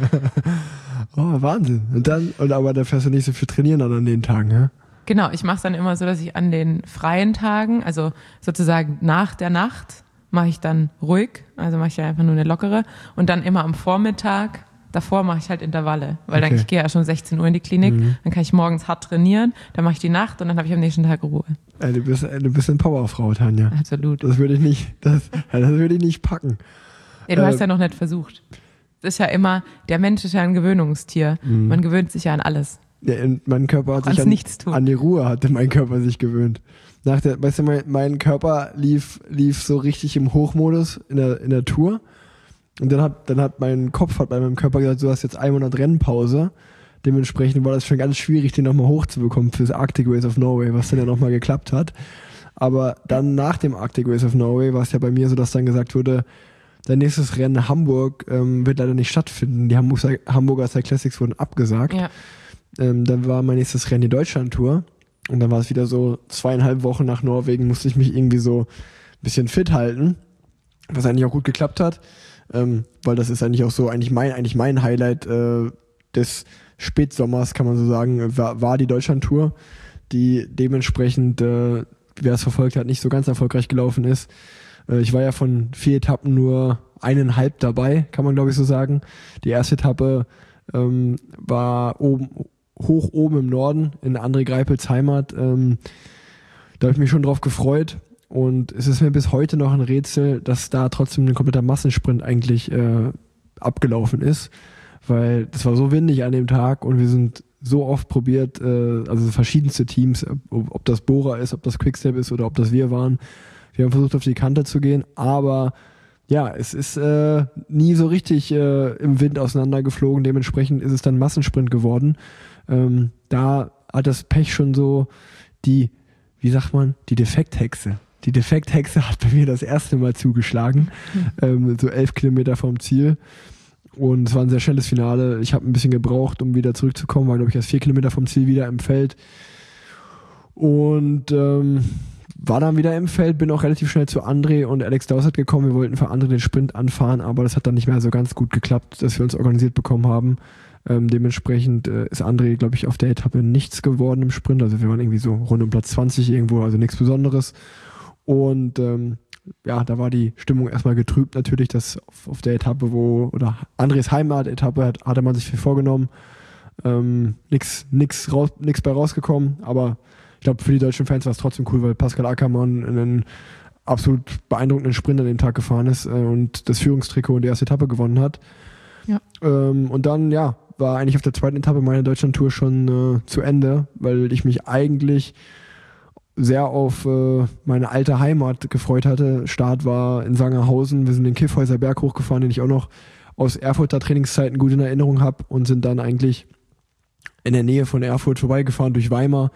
Oh, Wahnsinn. Und dann, und aber da fährst du nicht so viel trainieren dann an den Tagen, ja? Genau, ich mache es dann immer so, dass ich an den freien Tagen, also sozusagen nach der Nacht, mache ich dann ruhig, also mache ich ja einfach nur eine lockere und dann immer am Vormittag davor mache ich halt Intervalle, weil Okay. dann ich gehe ja schon sechzehn Uhr in die Klinik, Mhm. dann kann ich morgens hart trainieren, dann mache ich die Nacht und dann habe ich am nächsten Tag Ruhe. Äh, du bist, äh, du bist eine Powerfrau, Tanja. Absolut. Das würde ich nicht, das, ja, das würde ich nicht packen. Ja, du Äh, hast ja noch nicht versucht. Das ist ja immer, der Mensch ist ja ein Gewöhnungstier. Mhm. Man gewöhnt sich ja an alles. Ja, und mein Körper hat Ans sich an, Nichtstun. an die Ruhe hatte mein Körper sich gewöhnt. Nach der, weißt du, mein, mein Körper lief, lief so richtig im Hochmodus in der, in der Tour. Und dann hat, dann hat mein Kopf hat bei meinem Körper gesagt, du hast jetzt einen Monat Rennpause. Dementsprechend war das schon ganz schwierig, den nochmal hochzubekommen fürs Arctic Race of Norway, was dann ja nochmal geklappt hat. Aber dann nach dem Arctic Race of Norway war es ja bei mir so, dass dann gesagt wurde, dein nächstes Rennen Hamburg ähm, wird leider nicht stattfinden. Die Hamburg, Hamburger Cyclassics wurden abgesagt. Ja. Ähm, dann war mein nächstes Rennen die Deutschland-Tour. Und dann war es wieder so zweieinhalb Wochen nach Norwegen, musste ich mich irgendwie so ein bisschen fit halten. Was eigentlich auch gut geklappt hat. Ähm, weil das ist eigentlich auch so, eigentlich mein, eigentlich mein Highlight äh, des Spätsommers, kann man so sagen, war, war die Deutschland-Tour, die dementsprechend, äh, wer es verfolgt hat, nicht so ganz erfolgreich gelaufen ist. Äh, ich war ja von vier Etappen nur eineinhalb dabei, kann man glaube ich so sagen. Die erste Etappe ähm, war oben, hoch oben im Norden, in André Greipels Heimat. Ähm, da habe ich mich schon drauf gefreut. Und es ist mir bis heute noch ein Rätsel, dass da trotzdem ein kompletter Massensprint eigentlich äh, abgelaufen ist. Weil das war so windig an dem Tag und wir sind so oft probiert, äh, also verschiedenste Teams, ob, ob das Bora ist, ob das Quickstep ist oder ob das wir waren. Wir haben versucht, auf die Kante zu gehen, aber ja, es ist äh, nie so richtig äh, im Wind auseinandergeflogen. Dementsprechend ist es dann Massensprint geworden. Ähm, da hat das Pech schon so die, wie sagt man, die Defekthexe. Die Defekthexe hat bei mir das erste Mal zugeschlagen, mhm. ähm, so elf Kilometer vom Ziel. Und es war ein sehr schnelles Finale. Ich habe ein bisschen gebraucht, um wieder zurückzukommen. War, glaube ich, erst vier Kilometer vom Ziel wieder im Feld. Und ähm, war dann wieder im Feld, bin auch relativ schnell zu André und Alex Dowsett gekommen. Wir wollten für André den Sprint anfahren, aber das hat dann nicht mehr so ganz gut geklappt, dass wir uns organisiert bekommen haben. Ähm, dementsprechend äh, ist André, glaube ich, auf der Etappe nichts geworden im Sprint. Also wir waren irgendwie so rund um Platz zwanzig irgendwo, also nichts Besonderes. Und ähm, ja, da war die Stimmung erstmal getrübt natürlich, dass auf, auf der Etappe, wo, oder Andres Heimat-Etappe hat, hatte man sich viel vorgenommen. Ähm, nix, nix, raus, nix bei rausgekommen, aber ich glaube, für die deutschen Fans war es trotzdem cool, weil Pascal Ackermann einen absolut beeindruckenden Sprint an dem Tag gefahren ist äh, und das Führungstrikot in der ersten Etappe gewonnen hat. Ja. Ähm, und dann, ja, war eigentlich auf der zweiten Etappe meine Deutschland-Tour schon äh, zu Ende, weil ich mich eigentlich sehr auf äh, meine alte Heimat gefreut hatte. Start war in Sangerhausen. Wir sind den Kiffhäuser Berg hochgefahren, den ich auch noch aus Erfurter Trainingszeiten gut in Erinnerung habe und sind dann eigentlich in der Nähe von Erfurt vorbeigefahren durch Weimar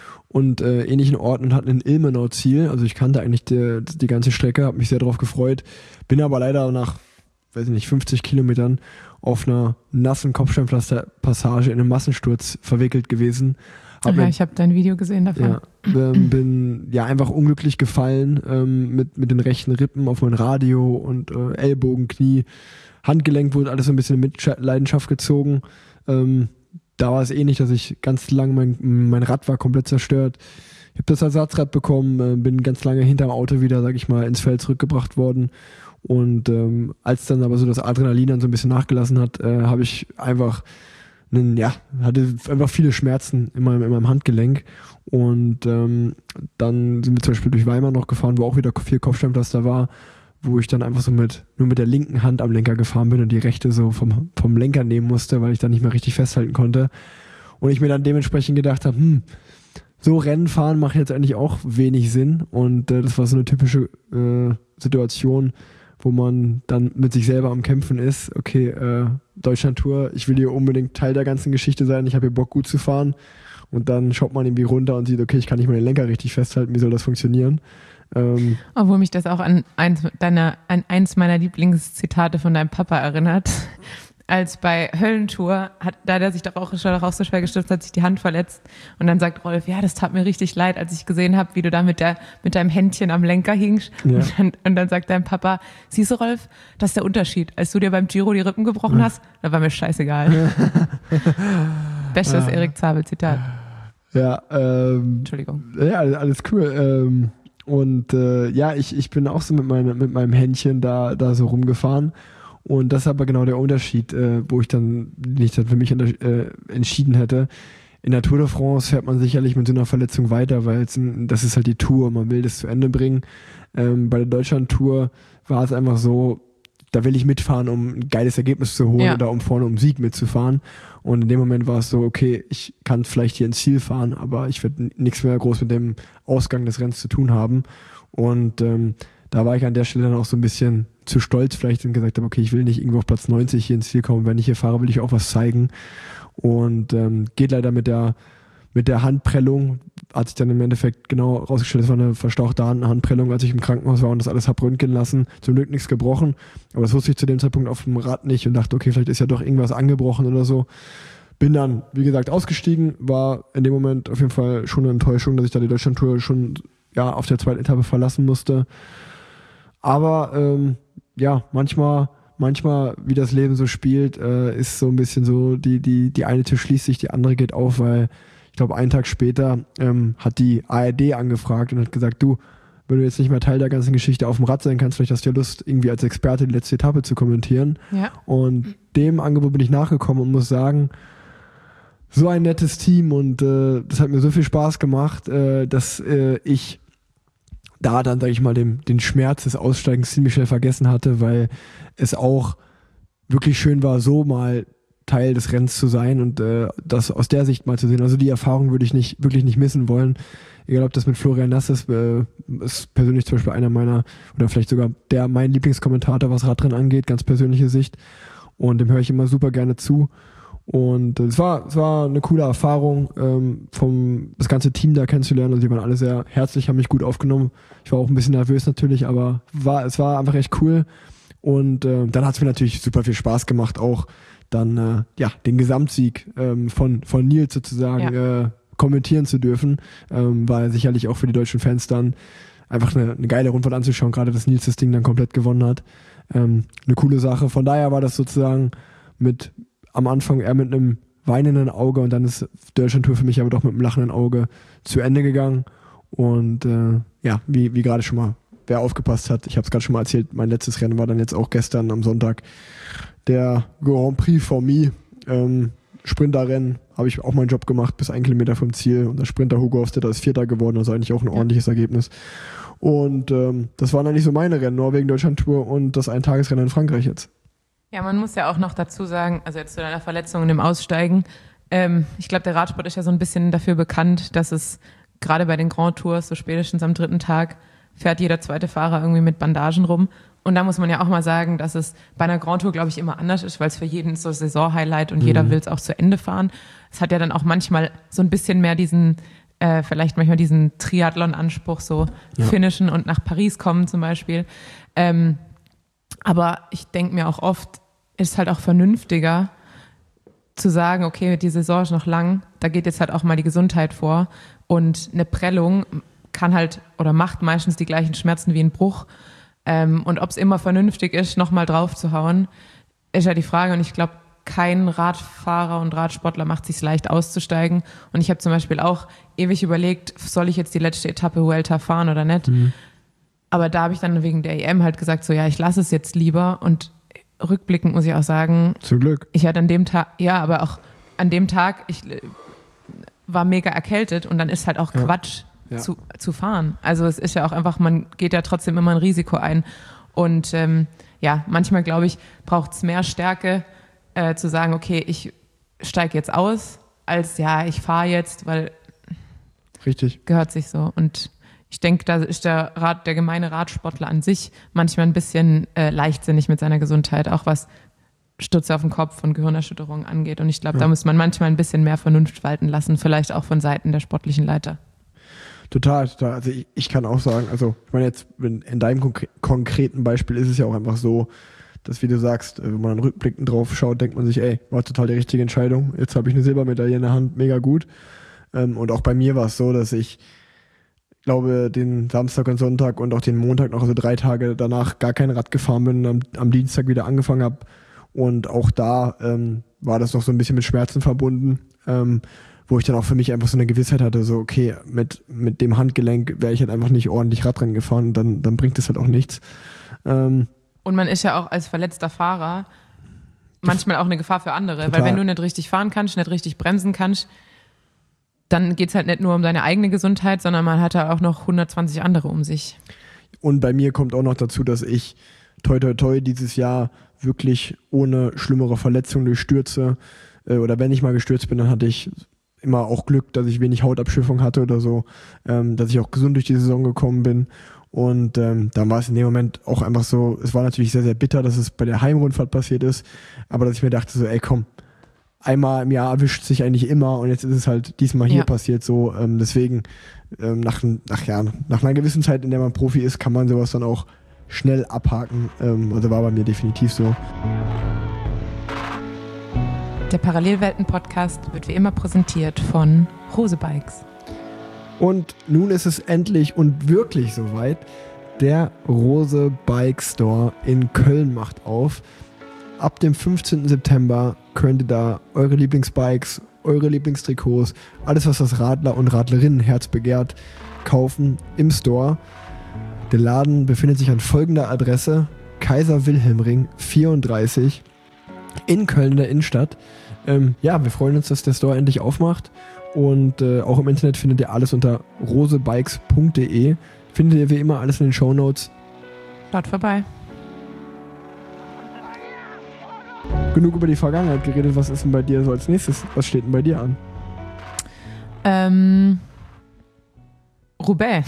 und äh, ähnlichen Orten und hatten ein Ilmenau-Ziel. Also ich kannte eigentlich die, die ganze Strecke, habe mich sehr darauf gefreut. Bin aber leider nach, weiß ich nicht, fünfzig Kilometern auf einer nassen Kopfsteinpflasterpassage in einem Massensturz verwickelt gewesen. Hab ja, ich habe dein Video gesehen davon. Ja, ähm, bin ja einfach unglücklich gefallen ähm, mit, mit den rechten Rippen auf mein Radio und äh, Ellbogen, Knie, Handgelenk wurde alles so ein bisschen in Mitleidenschaft gezogen. Ähm, da war es ähnlich, dass ich ganz lange, mein, mein Rad war komplett zerstört. Ich habe das Ersatzrad bekommen, äh, bin ganz lange hinterm Auto wieder, sag ich mal, ins Feld zurückgebracht worden. Und ähm, als dann aber so das Adrenalin dann so ein bisschen nachgelassen hat, äh, habe ich einfach einen, ja, hatte einfach viele Schmerzen in meinem, in meinem Handgelenk. Und ähm, dann sind wir zum Beispiel durch Weimar noch gefahren, wo auch wieder viel Kopfsteinpflaster war, wo ich dann einfach so mit nur mit der linken Hand am Lenker gefahren bin und die rechte so vom, vom Lenker nehmen musste, weil ich dann nicht mehr richtig festhalten konnte. Und ich mir dann dementsprechend gedacht habe, hm, so Rennen fahren macht jetzt eigentlich auch wenig Sinn. Und äh, das war so eine typische äh, Situation, wo man dann mit sich selber am Kämpfen ist. Okay, äh, Deutschland-Tour, ich will hier unbedingt Teil der ganzen Geschichte sein, ich habe hier Bock gut zu fahren. Und dann schaut man irgendwie runter und sieht, okay, ich kann nicht mal den Lenker richtig festhalten, wie soll das funktionieren? Ähm, Obwohl mich das auch an eins, deiner, an eins meiner Lieblingszitate von deinem Papa erinnert. Als bei Höllentour, hat, da hat er sich doch auch, schon auch so schwer gestürzt, hat sich die Hand verletzt. Und dann sagt Rolf, ja, das tat mir richtig leid, als ich gesehen habe, wie du da mit, der, mit deinem Händchen am Lenker hingst. Ja. Und, dann, und dann sagt dein Papa, siehst du, Rolf, das ist der Unterschied. Als du dir beim Giro die Rippen gebrochen ja. hast, da war mir scheißegal. Bestes ja. Erik Zabel-Zitat. Ja, ähm, Entschuldigung. Ja, alles cool. Ähm, und äh, ja, ich, ich bin auch so mit, meine, mit meinem Händchen da, da so rumgefahren. Und das ist aber genau der Unterschied, äh, wo ich dann nicht für mich äh, entschieden hätte. In der Tour de France fährt man sicherlich mit so einer Verletzung weiter, weil es ein, das ist halt die Tour, man will das zu Ende bringen. Ähm, bei der Deutschland-Tour war es einfach so, da will ich mitfahren, um ein geiles Ergebnis zu holen ja. oder um vorne um Sieg mitzufahren. Und in dem Moment war es so, okay, ich kann vielleicht hier ins Ziel fahren, aber ich werde nichts mehr groß mit dem Ausgang des Rennens zu tun haben. Und ähm, da war ich an der Stelle dann auch so ein bisschen zu stolz vielleicht und gesagt habe, okay, ich will nicht irgendwo auf Platz neunzig hier ins Ziel kommen. Wenn ich hier fahre, will ich auch was zeigen. Und ähm, geht leider mit der mit der Handprellung, hat sich dann im Endeffekt genau rausgestellt, es war eine verstauchte Handprellung, als ich im Krankenhaus war und das alles hab röntgen lassen. Zum Glück nichts gebrochen, aber das wusste ich zu dem Zeitpunkt auf dem Rad nicht und dachte, okay, vielleicht ist ja doch irgendwas angebrochen oder so. Bin dann, wie gesagt, ausgestiegen, war in dem Moment auf jeden Fall schon eine Enttäuschung, dass ich da die Deutschlandtour schon ja, auf der zweiten Etappe verlassen musste. Aber ähm, ja, manchmal Manchmal, wie das Leben so spielt, äh, ist so ein bisschen so, die, die, die eine Tür schließt sich, die andere geht auf, weil ich glaube, einen Tag später ähm, hat die A R D angefragt und hat gesagt, du, wenn du jetzt nicht mehr Teil der ganzen Geschichte auf dem Rad sein kannst, vielleicht hast du ja Lust, irgendwie als Experte die letzte Etappe zu kommentieren. Ja. Und dem Angebot bin ich nachgekommen und muss sagen, so ein nettes Team und äh, das hat mir so viel Spaß gemacht, äh, dass äh, ich da dann, sage ich mal, den, den Schmerz des Aussteigens ziemlich schnell vergessen hatte, weil es auch wirklich schön war, so mal Teil des Rennens zu sein und äh, das aus der Sicht mal zu sehen. Also die Erfahrung würde ich nicht wirklich nicht missen wollen. Egal, ob das mit Florian Nass ist, äh, ist persönlich zum Beispiel einer meiner, oder vielleicht sogar der mein Lieblingskommentator, was Radrennen angeht, ganz persönliche Sicht. Und dem höre ich immer super gerne zu. Und es war, es war eine coole Erfahrung, ähm, vom, das ganze Team da kennenzulernen. Also die waren alle sehr herzlich, haben mich gut aufgenommen. Ich war auch ein bisschen nervös natürlich, aber war, es war einfach echt cool. Und äh, dann hat es mir natürlich super viel Spaß gemacht, auch dann äh, ja den Gesamtsieg ähm, von, von Nils sozusagen ja. äh, kommentieren zu dürfen. Ähm, war sicherlich auch für die deutschen Fans dann einfach eine, eine geile Rundfahrt anzuschauen, gerade dass Nils das Ding dann komplett gewonnen hat. Ähm, eine coole Sache. Von daher war das sozusagen mit am Anfang eher mit einem weinenden Auge und dann ist Deutschlandtour für mich aber doch mit einem lachenden Auge zu Ende gegangen. Und äh, ja, wie, wie gerade schon mal, wer aufgepasst hat, ich habe es gerade schon mal erzählt, mein letztes Rennen war dann jetzt auch gestern am Sonntag der Grand Prix for Me. Ähm, Sprinterrennen, habe ich auch meinen Job gemacht, bis ein Kilometer vom Ziel. Und der Sprinter Hugo Hofstetter ist Vierter geworden, also eigentlich auch ein ordentliches ja. Ergebnis. Und ähm, das waren eigentlich so meine Rennen, Norwegen, Deutschlandtour und das Eintagesrennen in Frankreich jetzt. Ja, man muss ja auch noch dazu sagen, also jetzt zu deiner Verletzung und dem Aussteigen, ähm, ich glaube, der Radsport ist ja so ein bisschen dafür bekannt, dass es gerade bei den Grand Tours, so spätestens am dritten Tag, fährt jeder zweite Fahrer irgendwie mit Bandagen rum. Und da muss man ja auch mal sagen, dass es bei einer Grand Tour, glaube ich, immer anders ist, weil es für jeden so Saison-Highlight und mhm. jeder will es auch zu Ende fahren. Es hat ja dann auch manchmal so ein bisschen mehr diesen, äh, vielleicht manchmal diesen Triathlon-Anspruch, so ja. finishen und nach Paris kommen zum Beispiel. Ähm, aber ich denke mir auch oft, ist halt auch vernünftiger zu sagen, okay, die Saison ist noch lang, da geht jetzt halt auch mal die Gesundheit vor und eine Prellung kann halt oder macht meistens die gleichen Schmerzen wie ein Bruch ähm, und ob es immer vernünftig ist, nochmal drauf zu hauen, ist ja die Frage und ich glaube, kein Radfahrer und Radsportler macht es sich leicht auszusteigen und ich habe zum Beispiel auch ewig überlegt, soll ich jetzt die letzte Etappe Vuelta fahren oder nicht, mhm. aber da habe ich dann wegen der E M halt gesagt, so ja, ich lasse es jetzt lieber und rückblickend muss ich auch sagen, zum Glück. Ich hatte an dem Tag, ja, aber auch an dem Tag, ich war mega erkältet und dann ist halt auch ja. Quatsch ja. Zu, zu fahren. Also es ist ja auch einfach, man geht ja trotzdem immer ein Risiko ein und ähm, ja, manchmal glaube ich, braucht es mehr Stärke äh, zu sagen, okay, ich steige jetzt aus, als ja, ich fahre jetzt, weil richtig gehört sich so und ich denke, da ist der, Rad, der gemeine Radsportler an sich manchmal ein bisschen äh, leichtsinnig mit seiner Gesundheit, auch was Stürze auf den Kopf und Gehirnerschütterungen angeht. Und ich glaube, ja. da muss man manchmal ein bisschen mehr Vernunft walten lassen, vielleicht auch von Seiten der sportlichen Leiter. Total, total. Also ich, ich kann auch sagen, also ich meine jetzt in, in deinem konkre- konkreten Beispiel ist es ja auch einfach so, dass, wie du sagst, wenn man dann rückblickend drauf schaut, denkt man sich, ey, war total die richtige Entscheidung. Jetzt habe ich eine Silbermedaille in der Hand, mega gut. Ähm, und auch bei mir war es so, dass ich Ich glaube, den Samstag und Sonntag und auch den Montag noch, also drei Tage danach, gar kein Rad gefahren bin, am, am Dienstag wieder angefangen habe. Und auch da ähm, war das noch so ein bisschen mit Schmerzen verbunden, ähm, wo ich dann auch für mich einfach so eine Gewissheit hatte, so okay, mit, mit dem Handgelenk wäre ich halt einfach nicht ordentlich Radrennen gefahren und dann, dann bringt es halt auch nichts. Ähm, Und man ist ja auch als verletzter Fahrer manchmal auch eine Gefahr für andere. Total. Weil wenn du nicht richtig fahren kannst, nicht richtig bremsen kannst, dann geht es halt nicht nur um deine eigene Gesundheit, sondern man hat ja auch noch hundertzwanzig andere um sich. Und bei mir kommt auch noch dazu, dass ich toi toi toi dieses Jahr wirklich ohne schlimmere Verletzungen durch Stürze äh, oder wenn ich mal gestürzt bin, dann hatte ich immer auch Glück, dass ich wenig Hautabschiffung hatte oder so, ähm, dass ich auch gesund durch die Saison gekommen bin. Und ähm, da war es in dem Moment auch einfach so, es war natürlich sehr, sehr bitter, dass es bei der Heimrundfahrt passiert ist, aber dass ich mir dachte so, ey komm, einmal im Jahr erwischt sich eigentlich immer und jetzt ist es halt diesmal hier ja. passiert so. Ähm, deswegen, ähm, nach, nach, ja, nach einer gewissen Zeit, in der man Profi ist, kann man sowas dann auch schnell abhaken. Ähm, also war bei mir definitiv so. Der Parallelwelten-Podcast wird wie immer präsentiert von Rose Bikes. Und nun ist es endlich und wirklich soweit. Der Rose Bike Store in Köln macht auf. Ab dem fünfzehnten September könnt ihr da eure Lieblingsbikes, eure Lieblingstrikots, alles was das Radler- und Radlerinnenherz begehrt, kaufen im Store. Der Laden befindet sich an folgender Adresse: Kaiser Wilhelm Ring vierunddreißig in Köln in der Innenstadt. Ähm, ja, wir freuen uns, dass der Store endlich aufmacht. Und äh, auch im Internet findet ihr alles unter rosebikes punkt de. Findet ihr wie immer alles in den Shownotes. Schaut vorbei. Genug über die Vergangenheit geredet. Was ist denn bei dir so als nächstes? Was steht denn bei dir an? Ähm, Roubaix.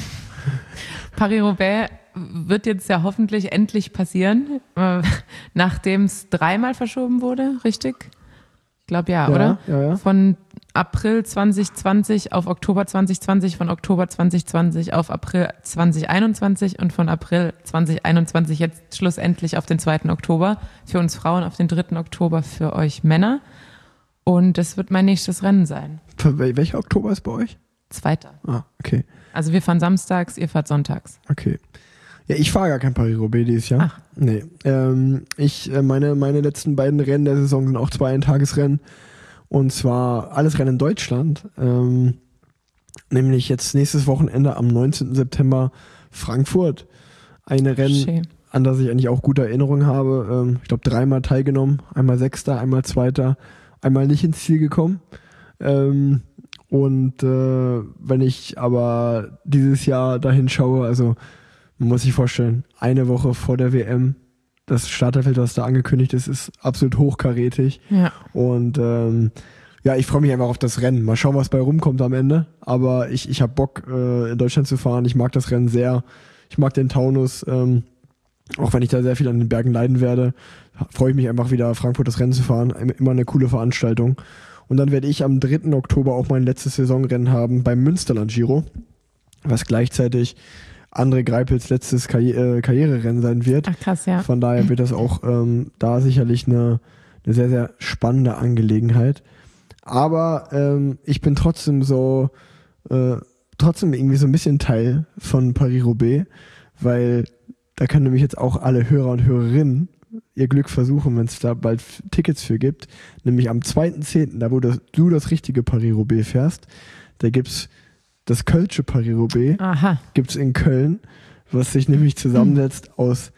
Paris-Roubaix wird jetzt ja hoffentlich endlich passieren, äh, nachdem es dreimal verschoben wurde, richtig? Ich glaube ja, Ja, oder? ja, ja. Von April zwanzig zwanzig auf Oktober zwanzig zwanzig, von Oktober zwanzig zwanzig auf April zwanzig einundzwanzig und von April zwanzig einundzwanzig jetzt schlussendlich auf den zweiten Oktober. Für uns Frauen auf den dritten Oktober für euch Männer. Und das wird mein nächstes Rennen sein. Für wel- welcher Oktober ist bei euch? Zweiter. Ah, okay. Also wir fahren samstags, ihr fahrt sonntags. Okay. Ja, ich fahre gar kein Paris-Roubaix dieses Jahr. Ach. Nee. Ähm, ich, äh, meine, meine letzten beiden Rennen der Saison sind auch zwei Eintagesrennen. Und zwar alles Rennen in Deutschland. Ähm, nämlich jetzt nächstes Wochenende am neunzehnten September Frankfurt. Eine Rennen, Schön. an das ich eigentlich auch gute Erinnerungen habe. Ähm, ich glaube, dreimal teilgenommen. Einmal Sechster, einmal Zweiter, einmal nicht ins Ziel gekommen. Ähm, und äh, wenn ich aber dieses Jahr dahin schaue, also man muss sich vorstellen, eine Woche vor der W M, das Starterfeld, was da angekündigt ist, ist absolut hochkarätig. Ja. Und ähm, ja, ich freue mich einfach auf das Rennen. Mal schauen, was bei rumkommt am Ende. Aber ich, ich habe Bock, äh, in Deutschland zu fahren. Ich mag das Rennen sehr. Ich mag den Taunus. Ähm, auch wenn ich da sehr viel an den Bergen leiden werde, freue ich mich einfach wieder, Frankfurt das Rennen zu fahren. Immer eine coole Veranstaltung. Und dann werde ich am dritten Oktober auch mein letztes Saisonrennen haben beim Münsterland Giro, was gleichzeitig André Greipels letztes Karri- äh, Karriererennen sein wird. Ach krass, ja. Von daher wird das auch ähm, da sicherlich eine, eine sehr, sehr spannende Angelegenheit. Aber ähm, ich bin trotzdem so, äh, trotzdem irgendwie so ein bisschen Teil von Paris-Roubaix, weil da können nämlich jetzt auch alle Hörer und Hörerinnen ihr Glück versuchen, wenn es da bald f- Tickets für gibt. Nämlich am zweiten zehnten, da wo das, du das richtige Paris-Roubaix fährst, da gibt's das Kölsche Paris-Roubaix, Aha. gibt's in Köln, was sich nämlich zusammensetzt aus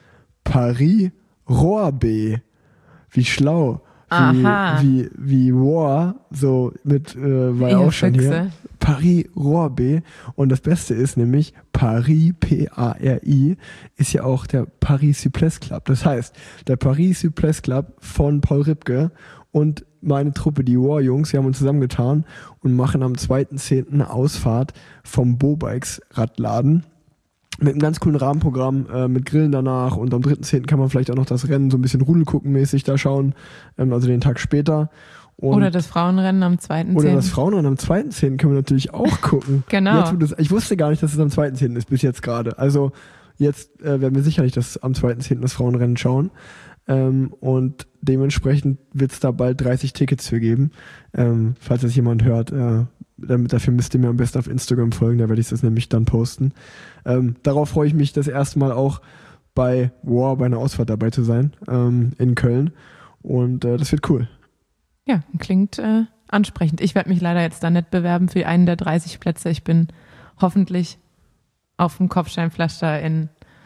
Paris-Roubaix. Wie schlau. Wie, Aha. wie, wie War, so mit, äh, war ja Ihr auch schon Füchse. hier. Paris-Roubaix. Und das Beste ist nämlich, Paris, P A R I, ist ja auch der Paris Cyclist Club. Das heißt, der Paris Cyclist Club von Paul Ripke und meine Truppe, die War-Jungs, wir haben uns zusammengetan und machen am zweiten zehnten eine Ausfahrt vom Bobikes Radladen mit einem ganz coolen Rahmenprogramm, äh, mit Grillen danach, und am dritten zehnten kann man vielleicht auch noch das Rennen so ein bisschen Rudelgucken-mäßig da schauen, ähm, also den Tag später. Und Oder das Frauenrennen am zweiten oder das Frauenrennen am zweiten zehnten können wir natürlich auch gucken. Genau. Jetzt, wo das, ich wusste gar nicht, dass es am zweiten zehnten ist, bis jetzt gerade. Also jetzt äh, werden wir sicherlich das am zweiten zehnten das Frauenrennen schauen. Ähm, und dementsprechend wird es da bald dreißig Tickets für geben. Ähm, falls das jemand hört, äh, damit, dafür müsst ihr mir am besten auf Instagram folgen, da werde ich das nämlich dann posten. Ähm, darauf freue ich mich, das erste Mal auch bei War, bei einer Ausfahrt dabei zu sein, ähm, in Köln. Und äh, das wird cool. Ja, klingt äh, ansprechend. Ich werde mich leider jetzt da nicht bewerben für einen der dreißig Plätze. Ich bin hoffentlich auf dem Kopfsteinpflaster in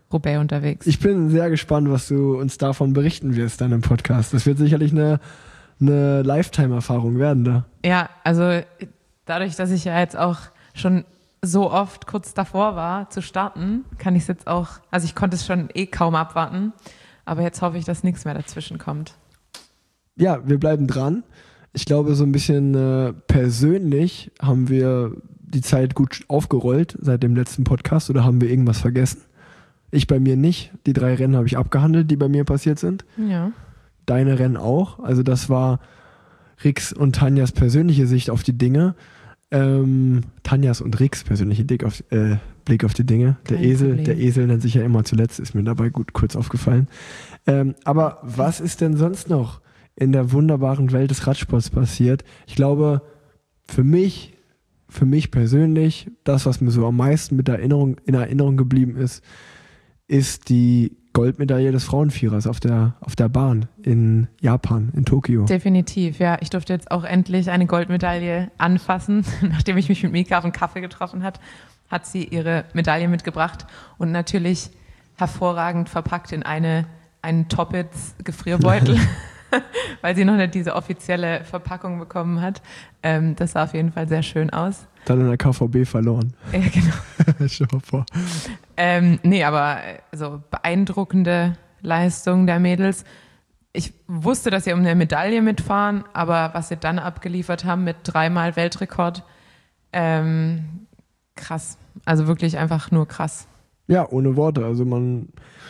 Roubaix unterwegs. Ich bin sehr gespannt, was du uns davon berichten wirst dann im Podcast. Das wird sicherlich eine, eine Lifetime-Erfahrung werden da. Ja, also dadurch, dass ich ja jetzt auch schon so oft kurz davor war zu starten, kann ich es jetzt auch, also ich konnte es schon eh kaum abwarten, aber jetzt hoffe ich, dass nichts mehr dazwischen kommt. Ja, wir bleiben dran. Ich glaube, so ein bisschen äh, persönlich haben wir die Zeit gut aufgerollt seit dem letzten Podcast, oder haben wir irgendwas vergessen? Ich bei mir nicht. Die drei Rennen habe ich abgehandelt, die bei mir passiert sind. Ja. Deine Rennen auch. Also das war Ricks und Tanjas persönliche Sicht auf die Dinge. Ähm, Tanjas und Ricks persönliche Blick auf, äh, Blick auf die Dinge. Der Kein Esel, Problem. der Esel nennt sich ja immer zuletzt, ist mir dabei gut kurz aufgefallen. Ähm, aber was ist denn sonst noch in der wunderbaren Welt des Radsports passiert? Ich glaube, für mich, für mich persönlich, das, was mir so am meisten mit Erinnerung, in Erinnerung geblieben ist, ist die Goldmedaille des Frauenvierers auf der, auf der Bahn in Japan, in Tokio. Definitiv, ja. Ich durfte jetzt auch endlich eine Goldmedaille anfassen. Nachdem ich mich mit Mika auf einen Kaffee getroffen hat, hat sie ihre Medaille mitgebracht und natürlich hervorragend verpackt in eine, einen Toppitz-Gefrierbeutel, weil sie noch nicht diese offizielle Verpackung bekommen hat. Ähm, das sah auf jeden Fall sehr schön aus. Dann in der K V B verloren. Ja, genau. Stell dir mal vor. Ähm, nee, aber so beeindruckende Leistung der Mädels. Ich wusste, dass sie um eine Medaille mitfahren, aber was sie dann abgeliefert haben mit dreimal Weltrekord, ähm, krass. Also wirklich einfach nur krass. Ja, ohne Worte. Also man,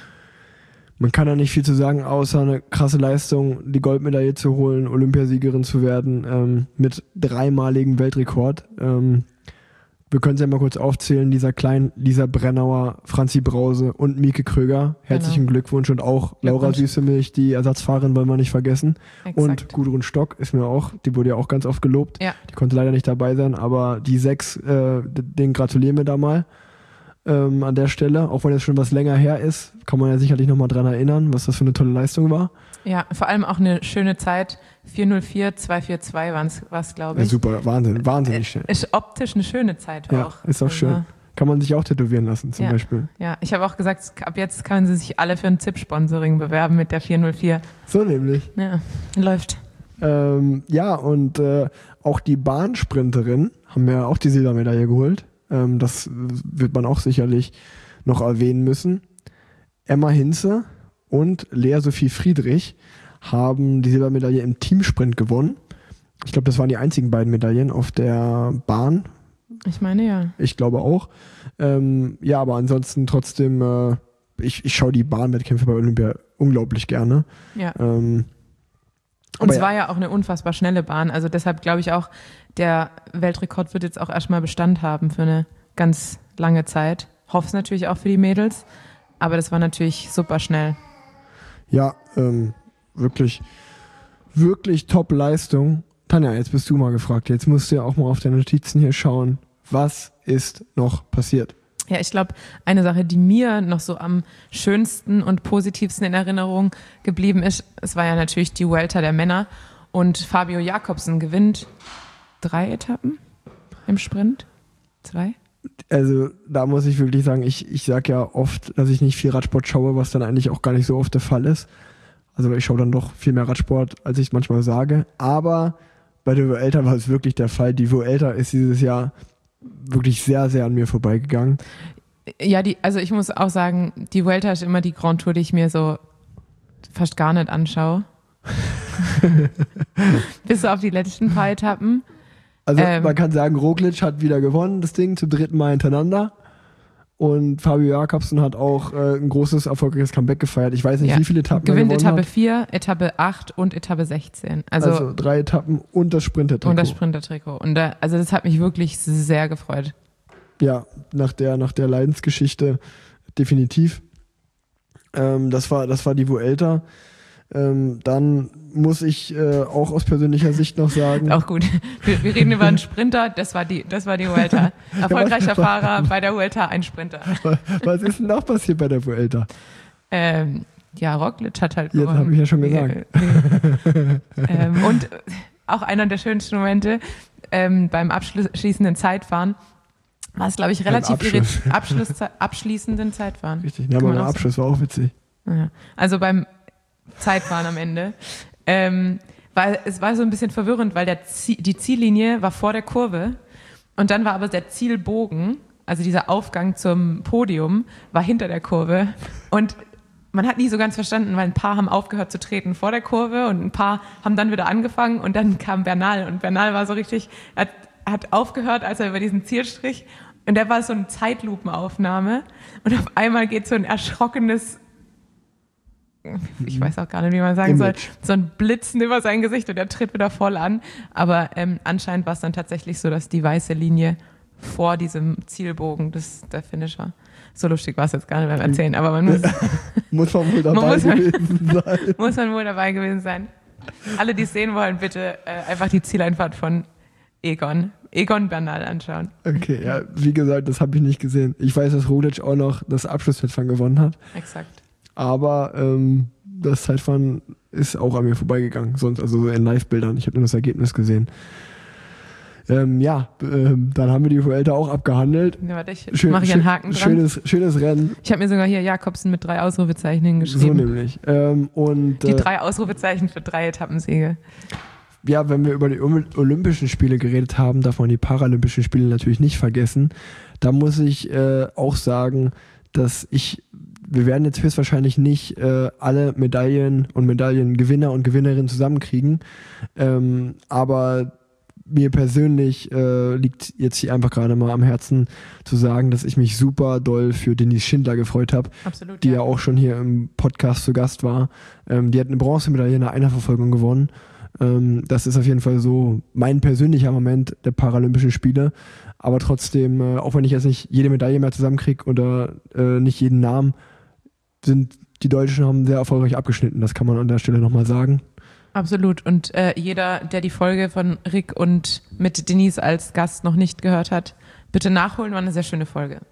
man kann da nicht viel zu sagen, außer eine krasse Leistung, die Goldmedaille zu holen, Olympiasiegerin zu werden, ähm, mit dreimaligem Weltrekord. Ähm, wir können es ja mal kurz aufzählen, Lisa Klein, Lisa Brennauer, Franzi Brause und Mieke Kröger. Herzlichen Genau. Glückwunsch. Und auch Laura Glückwunsch. Süßemilch, die Ersatzfahrerin, wollen wir nicht vergessen. Exakt. Und Gudrun Stock ist mir auch, die wurde ja auch ganz oft gelobt. Ja. Die konnte leider nicht dabei sein, aber die sechs, äh, denen gratulieren wir da mal. Ähm, an der Stelle, auch wenn es schon was länger her ist, kann man ja sicherlich nochmal dran erinnern, was das für eine tolle Leistung war. Ja, vor allem auch eine schöne Zeit. vier null vier, zwei vier zwei war es, glaube Ja, ich. super, Wahnsinn, wahnsinnig schnell. Ist optisch eine schöne Zeit Ja, auch. ist auch Also, schön. Kann man sich auch tätowieren lassen, zum Ja. Beispiel. Ja, ich habe auch gesagt, ab jetzt können sie sich alle für ein Z I P-Sponsoring bewerben mit der vier null vier. So nämlich. Ja, läuft. Ähm, ja, und äh, auch die Bahnsprinterin haben ja auch die Silbermedaille geholt. Ähm, das wird man auch sicherlich noch erwähnen müssen. Emma Hinze und Lea Sophie Friedrich haben die Silbermedaille im Teamsprint gewonnen. Ich glaube, das waren die einzigen beiden Medaillen auf der Bahn. Ich meine, ja. Ich glaube auch. Ähm, ja, aber ansonsten trotzdem, äh, ich, ich schaue die Bahnwettkämpfe bei Olympia unglaublich gerne. Ja. Ähm, Und aber es ja. war ja auch eine unfassbar schnelle Bahn. Also deshalb glaube ich auch, der Weltrekord wird jetzt auch erstmal Bestand haben für eine ganz lange Zeit. Hoffe es natürlich auch für die Mädels. Aber das war natürlich super schnell. Ja, ähm, wirklich, wirklich Top-Leistung. Tanja, jetzt bist du mal gefragt. Jetzt musst du ja auch mal auf deine Notizen hier schauen. Was ist noch passiert? Ja, ich glaube, eine Sache, die mir noch so am schönsten und positivsten in Erinnerung geblieben ist, es war ja natürlich die Vuelta der Männer und Fabio Jakobsen gewinnt drei Etappen im Sprint. Zwei? Also da muss ich wirklich sagen, ich, ich sage ja oft, dass ich nicht viel Radsport schaue, was dann eigentlich auch gar nicht so oft der Fall ist. Also ich schaue dann doch viel mehr Radsport, als ich es manchmal sage. Aber bei der Vuelta war es wirklich der Fall. Die Vuelta ist dieses Jahr wirklich sehr, sehr an mir vorbeigegangen. Ja, die, also ich muss auch sagen, die Vuelta ist immer die Grand Tour, die ich mir so fast gar nicht anschaue. Bis auf die letzten paar Etappen. Also Ähm. man kann sagen, Roglic hat wieder gewonnen, das Ding, zum dritten Mal hintereinander. Und Fabio Jakobsen hat auch äh, ein großes, erfolgreiches Comeback gefeiert. Ich weiß nicht, Ja. wie viele Etappen er Gewinnt gewonnen Etappe hat. vier, Etappe acht und Etappe sechzehn. Also, Also drei Etappen und das Sprintertrikot. und das Sprintertrikot. Und da, also das hat mich wirklich sehr gefreut. Ja, nach der, nach der Leidensgeschichte definitiv. Ähm, das war, das war die Vuelta. Ähm, dann muss ich äh, auch aus persönlicher Sicht noch sagen, Auch gut. Wir, wir reden über einen Sprinter, das war die, das war die Vuelta. Erfolgreicher Fahrer bei der Vuelta, ein Sprinter. was ist denn noch passiert bei der Vuelta? Ähm, ja, Roglic hat halt Jetzt gewonnen. habe ich ja schon gesagt. ähm, und auch einer der schönsten Momente ähm, beim abschließenden Zeitfahren war es, glaube ich, relativ Abschluss. ihre Abschluss, abschließenden Zeitfahren. Richtig, ja, Kann aber man der auch Abschluss war auch witzig. Ja. Also beim Zeitfahren am Ende. Ähm, weil es war so ein bisschen verwirrend, weil der Ziel, die Ziellinie war vor der Kurve und dann war aber der Zielbogen, also dieser Aufgang zum Podium, war hinter der Kurve und man hat nie so ganz verstanden, weil ein paar haben aufgehört zu treten vor der Kurve und ein paar haben dann wieder angefangen und dann kam Bernal und Bernal war so richtig, er hat, hat aufgehört, als er über diesen Zielstrich und der war so eine Zeitlupenaufnahme und auf einmal geht so ein erschrockenes, ich weiß auch gar nicht, wie man sagen Image. soll, so ein Blitzen über sein Gesicht und er tritt wieder voll an. Aber ähm, anscheinend war es dann tatsächlich so, dass die weiße Linie vor diesem Zielbogen des, der Finisher, so lustig war es jetzt gar nicht beim Erzählen, aber man muss, muss man wohl dabei muss man, gewesen sein. muss man wohl dabei gewesen sein. Alle, die es sehen wollen, bitte äh, einfach die Zieleinfahrt von Egon, Egon Bernal anschauen. Okay, ja, wie gesagt, das habe ich nicht gesehen. Ich weiß, dass Roglic auch noch das Abschlusswettfahren gewonnen hat. Exakt. Aber ähm, das Zeitfahren ist auch an mir vorbeigegangen, sonst also so in Live-Bildern. Ich habe nur das Ergebnis gesehen. Ähm, ja, ähm, dann haben wir die Vuelta auch abgehandelt. Ja, warte, ich Schön, mache hier einen Haken dran. Schönes, schönes Rennen. Ich habe mir sogar hier Jakobsen mit drei Ausrufezeichen hingeschrieben. So nämlich. Ähm, und, die äh, drei Ausrufezeichen für drei Etappensiege. Ja, wenn wir über die Olympischen Spiele geredet haben, darf man die Paralympischen Spiele natürlich nicht vergessen. Da muss ich äh, auch sagen, dass ich wir werden jetzt höchstwahrscheinlich nicht äh, alle Medaillen und Medaillengewinner und Gewinnerinnen zusammenkriegen. Ähm, aber mir persönlich äh, liegt jetzt hier einfach gerade mal am Herzen zu sagen, dass ich mich super doll für Denise Schindler gefreut habe, die ja. ja auch schon hier im Podcast zu Gast war. Ähm, die hat eine Bronzemedaille in der Einerverfolgung gewonnen. Ähm, das ist auf jeden Fall so mein persönlicher Moment der Paralympischen Spiele. Aber trotzdem, äh, auch wenn ich jetzt nicht jede Medaille mehr zusammenkriege oder äh, nicht jeden Namen, sind die Deutschen haben sehr erfolgreich abgeschnitten. Das kann man an der Stelle nochmal sagen. Absolut. Und äh, jeder, der die Folge von Rick und mit Denise als Gast noch nicht gehört hat, bitte nachholen. War eine sehr schöne Folge.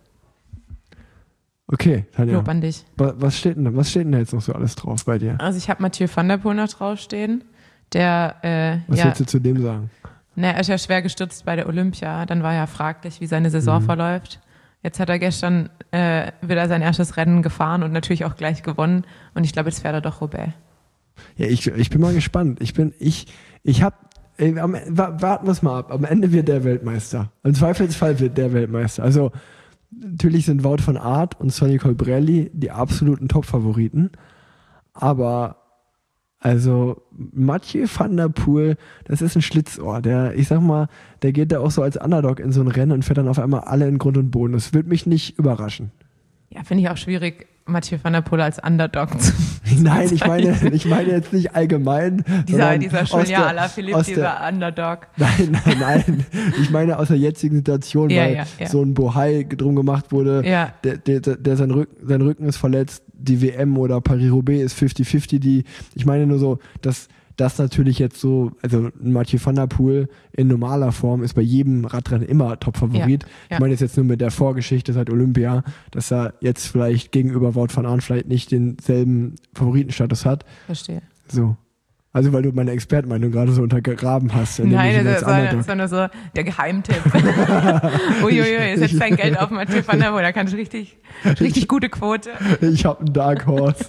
Okay, Tanja. Lob an dich. Was steht denn da? Was steht denn da jetzt noch so alles drauf bei dir? Also ich habe Mathieu van der Poel noch draufstehen. Der, äh, Was ja, willst du zu dem sagen? Na, er ist ja schwer gestürzt bei der Olympia. Dann war ja fraglich, wie seine Saison mhm. verläuft. Jetzt hat er gestern äh, wieder sein erstes Rennen gefahren und natürlich auch gleich gewonnen. Und ich glaube, jetzt fährt er doch Roubaix. Ja, ich, ich bin mal gespannt. Ich bin, ich, ich hab, ey, am, warten wir es mal ab. Am Ende wird der Weltmeister. Im Zweifelsfall wird der Weltmeister. Also, natürlich sind Wout van Aert und Sonny Colbrelli die absoluten Top-Favoriten. Aber, also, Mathieu van der Poel, das ist ein Schlitzohr. Der, ich sag mal, der geht da auch so als Underdog in so ein Rennen und fährt dann auf einmal alle in Grund und Boden. Das wird mich nicht überraschen. Ja, finde ich auch schwierig, Mathieu van der Poel als Underdog zu Nein, ich meine, ich meine jetzt nicht allgemein. Dieser, dieser Julian Alaphilippe, dieser der, Underdog. Nein, nein, nein. Ich meine aus der jetzigen Situation, ja, weil ja, ja. so ein Bohai drum gemacht wurde, ja. der, der, der sein, Rücken, sein Rücken ist verletzt, die W M oder Paris-Roubaix ist fünfzig fünfzig. Die, ich meine nur so, dass das natürlich jetzt so, also Mathieu van der Poel in normaler Form ist bei jedem Radrennen immer Top-Favorit. Ja, ja. Ich meine jetzt nur mit der Vorgeschichte seit Olympia, dass er jetzt vielleicht gegenüber Wout van Aert vielleicht nicht denselben Favoritenstatus hat. Verstehe. So. Also weil du meine Expertenmeinung gerade so untergraben hast. Nein, das war, das war nur so der Geheimtipp. Uiuiui, setz dein Geld auf Mathieu van der Poel, da kannst du richtig, richtig gute Quote. Ich habe einen Dark Horse.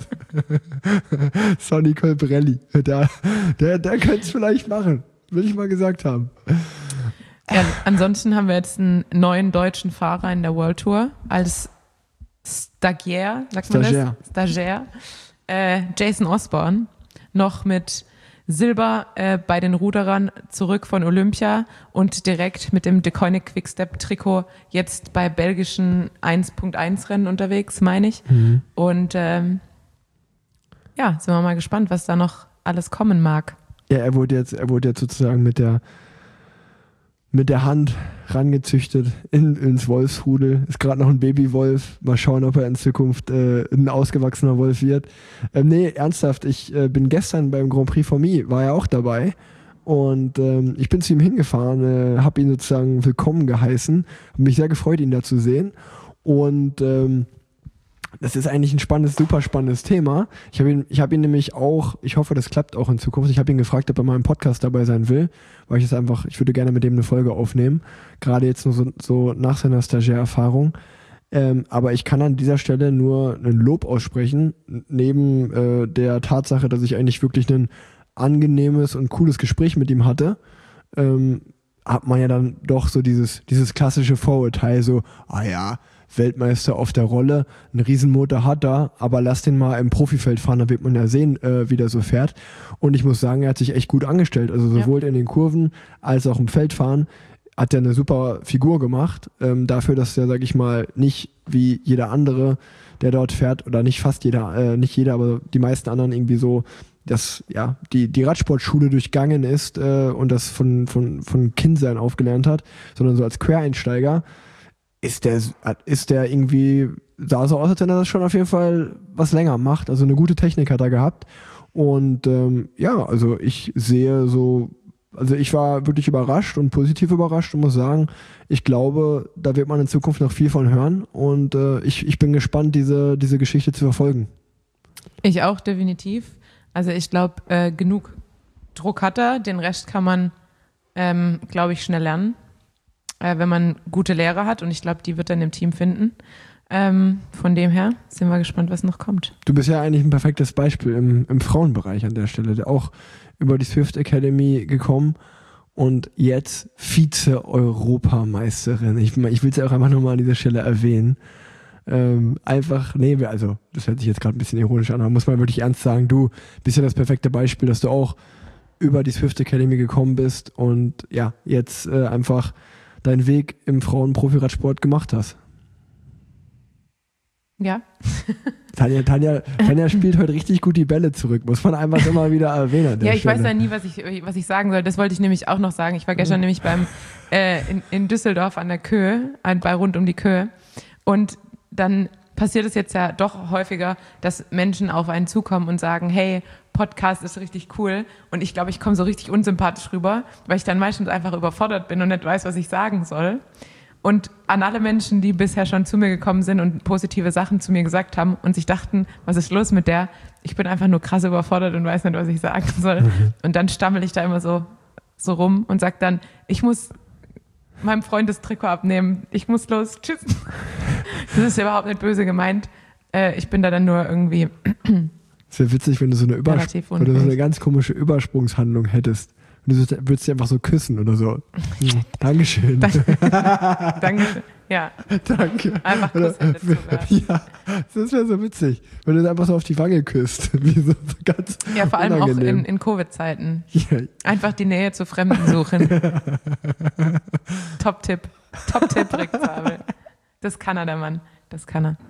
Sonny Colbrelli. Der, der, der könnte es vielleicht machen. Will ich mal gesagt haben. Ja, ansonsten haben wir jetzt einen neuen deutschen Fahrer in der World Tour als Stagiaire, sagt man Stagiaire. das? Stagiaire. Äh, Jason Osborne, noch mit Silber äh, bei den Ruderern zurück von Olympia und direkt mit dem Deceuninck Quickstep-Trikot jetzt bei belgischen eins Punkt eins Rennen unterwegs, meine ich. Mhm. Und ähm, ja, sind wir mal gespannt, was da noch alles kommen mag. Ja, er wurde jetzt, er wurde jetzt sozusagen mit der mit der Hand rangezüchtet in, ins Wolfsrudel. Ist gerade noch ein Babywolf. Mal schauen, ob er in Zukunft äh, ein ausgewachsener Wolf wird. Ähm, nee, ernsthaft, ich äh, bin gestern beim Grand Prix Fourmies, war er auch dabei. Und ähm, ich bin zu ihm hingefahren, äh, habe ihn sozusagen willkommen geheißen. Habe mich sehr gefreut, ihn da zu sehen. Und ähm, das ist eigentlich ein spannendes, super spannendes Thema. Ich habe ihn, ich habe ihn nämlich auch, ich hoffe, das klappt auch in Zukunft. Ich habe ihn gefragt, ob er mal im Podcast dabei sein will, weil ich es einfach, ich würde gerne mit dem eine Folge aufnehmen. Gerade jetzt nur so, so nach seiner Stagiairerfahrung. Ähm, aber ich kann an dieser Stelle nur ein Lob aussprechen, neben äh, der Tatsache, dass ich eigentlich wirklich ein angenehmes und cooles Gespräch mit ihm hatte, ähm, hat man ja dann doch so dieses, dieses klassische Vorurteil, so, ah ja, Weltmeister auf der Rolle, einen Riesenmotor hat er, aber lass den mal im Profifeld fahren, dann wird man ja sehen, äh, wie der so fährt. Und ich muss sagen, er hat sich echt gut angestellt, also sowohl ja. in den Kurven als auch im Feldfahren hat er eine super Figur gemacht, ähm, dafür, dass er, sag ich mal, nicht wie jeder andere, der dort fährt, oder nicht fast jeder, äh, nicht jeder, aber die meisten anderen irgendwie so, dass ja die, die Radsportschule durchgangen ist äh, und das von, von, von Kindsein aufgelernt hat, sondern so als Quereinsteiger ist der, ist der irgendwie, sah so aus, als wenn er das schon auf jeden Fall was länger macht. Also eine gute Technik hat er gehabt. Und ähm, ja, also ich sehe so, also ich war wirklich überrascht und positiv überrascht und muss sagen, ich glaube, da wird man in Zukunft noch viel von hören. Und äh, ich, ich bin gespannt, diese, diese Geschichte zu verfolgen. Ich auch, definitiv. Also ich glaube, äh, genug Druck hat er, den Rest kann man, ähm, glaube ich, schnell lernen, äh, wenn man gute Lehrer hat und ich glaube, die wird er in dem Team finden. Ähm, von dem her sind wir gespannt, was noch kommt. Du bist ja eigentlich ein perfektes Beispiel im, im Frauenbereich an der Stelle, der auch über die Swift Academy gekommen und jetzt Vize-Europameisterin. Ich, ich will es ja auch einfach nochmal an dieser Stelle erwähnen. Ähm, einfach, nee, also das hört sich jetzt gerade ein bisschen ironisch an, aber muss man wirklich ernst sagen, du bist ja das perfekte Beispiel, dass du auch über die Swift Academy gekommen bist und ja, jetzt äh, einfach deinen Weg im Frauen-Profi-Radsport gemacht hast. Ja. Tanja, Tanja, Tanja spielt heute richtig gut die Bälle zurück, muss man einfach immer wieder erwähnen. Ja, ich Stelle. weiß ja nie, was ich, was ich sagen soll. Das wollte ich nämlich auch noch sagen. Ich war gestern ja. nämlich beim äh, in, in Düsseldorf an der Köhe, bei rund um die Köhe. Und dann passiert es jetzt ja doch häufiger, dass Menschen auf einen zukommen und sagen, hey, Podcast ist richtig cool. Und ich glaube, ich komme so richtig unsympathisch rüber, weil ich dann meistens einfach überfordert bin und nicht weiß, was ich sagen soll. Und an alle Menschen, die bisher schon zu mir gekommen sind und positive Sachen zu mir gesagt haben und sich dachten, was ist los mit der? Ich bin einfach nur krass überfordert und weiß nicht, was ich sagen soll. Mhm. Und dann stammel ich da immer so, so rum und sag dann, ich muss meinem Freund das Trikot abnehmen. Ich muss los. Tschüss. Das ist ja überhaupt nicht böse gemeint. Äh, ich bin da dann nur irgendwie... Es wäre witzig, wenn du so eine, Übersp- oder so eine ganz komische Übersprungshandlung hättest. Und du würdest sie einfach so küssen oder so. Dankeschön. Dankeschön. Ja. Danke. Einfach Kuss hätte Ja, das wäre so witzig, wenn du einfach so auf die Wange küsst. Wie so, so ganz ja, vor allem unangenehm. auch in, in Covid-Zeiten. Ja. Einfach die Nähe zu Fremden suchen. Top-Tipp. Top-Tipp, Rick Zabel. Das kann er, der Mann. Das kann er.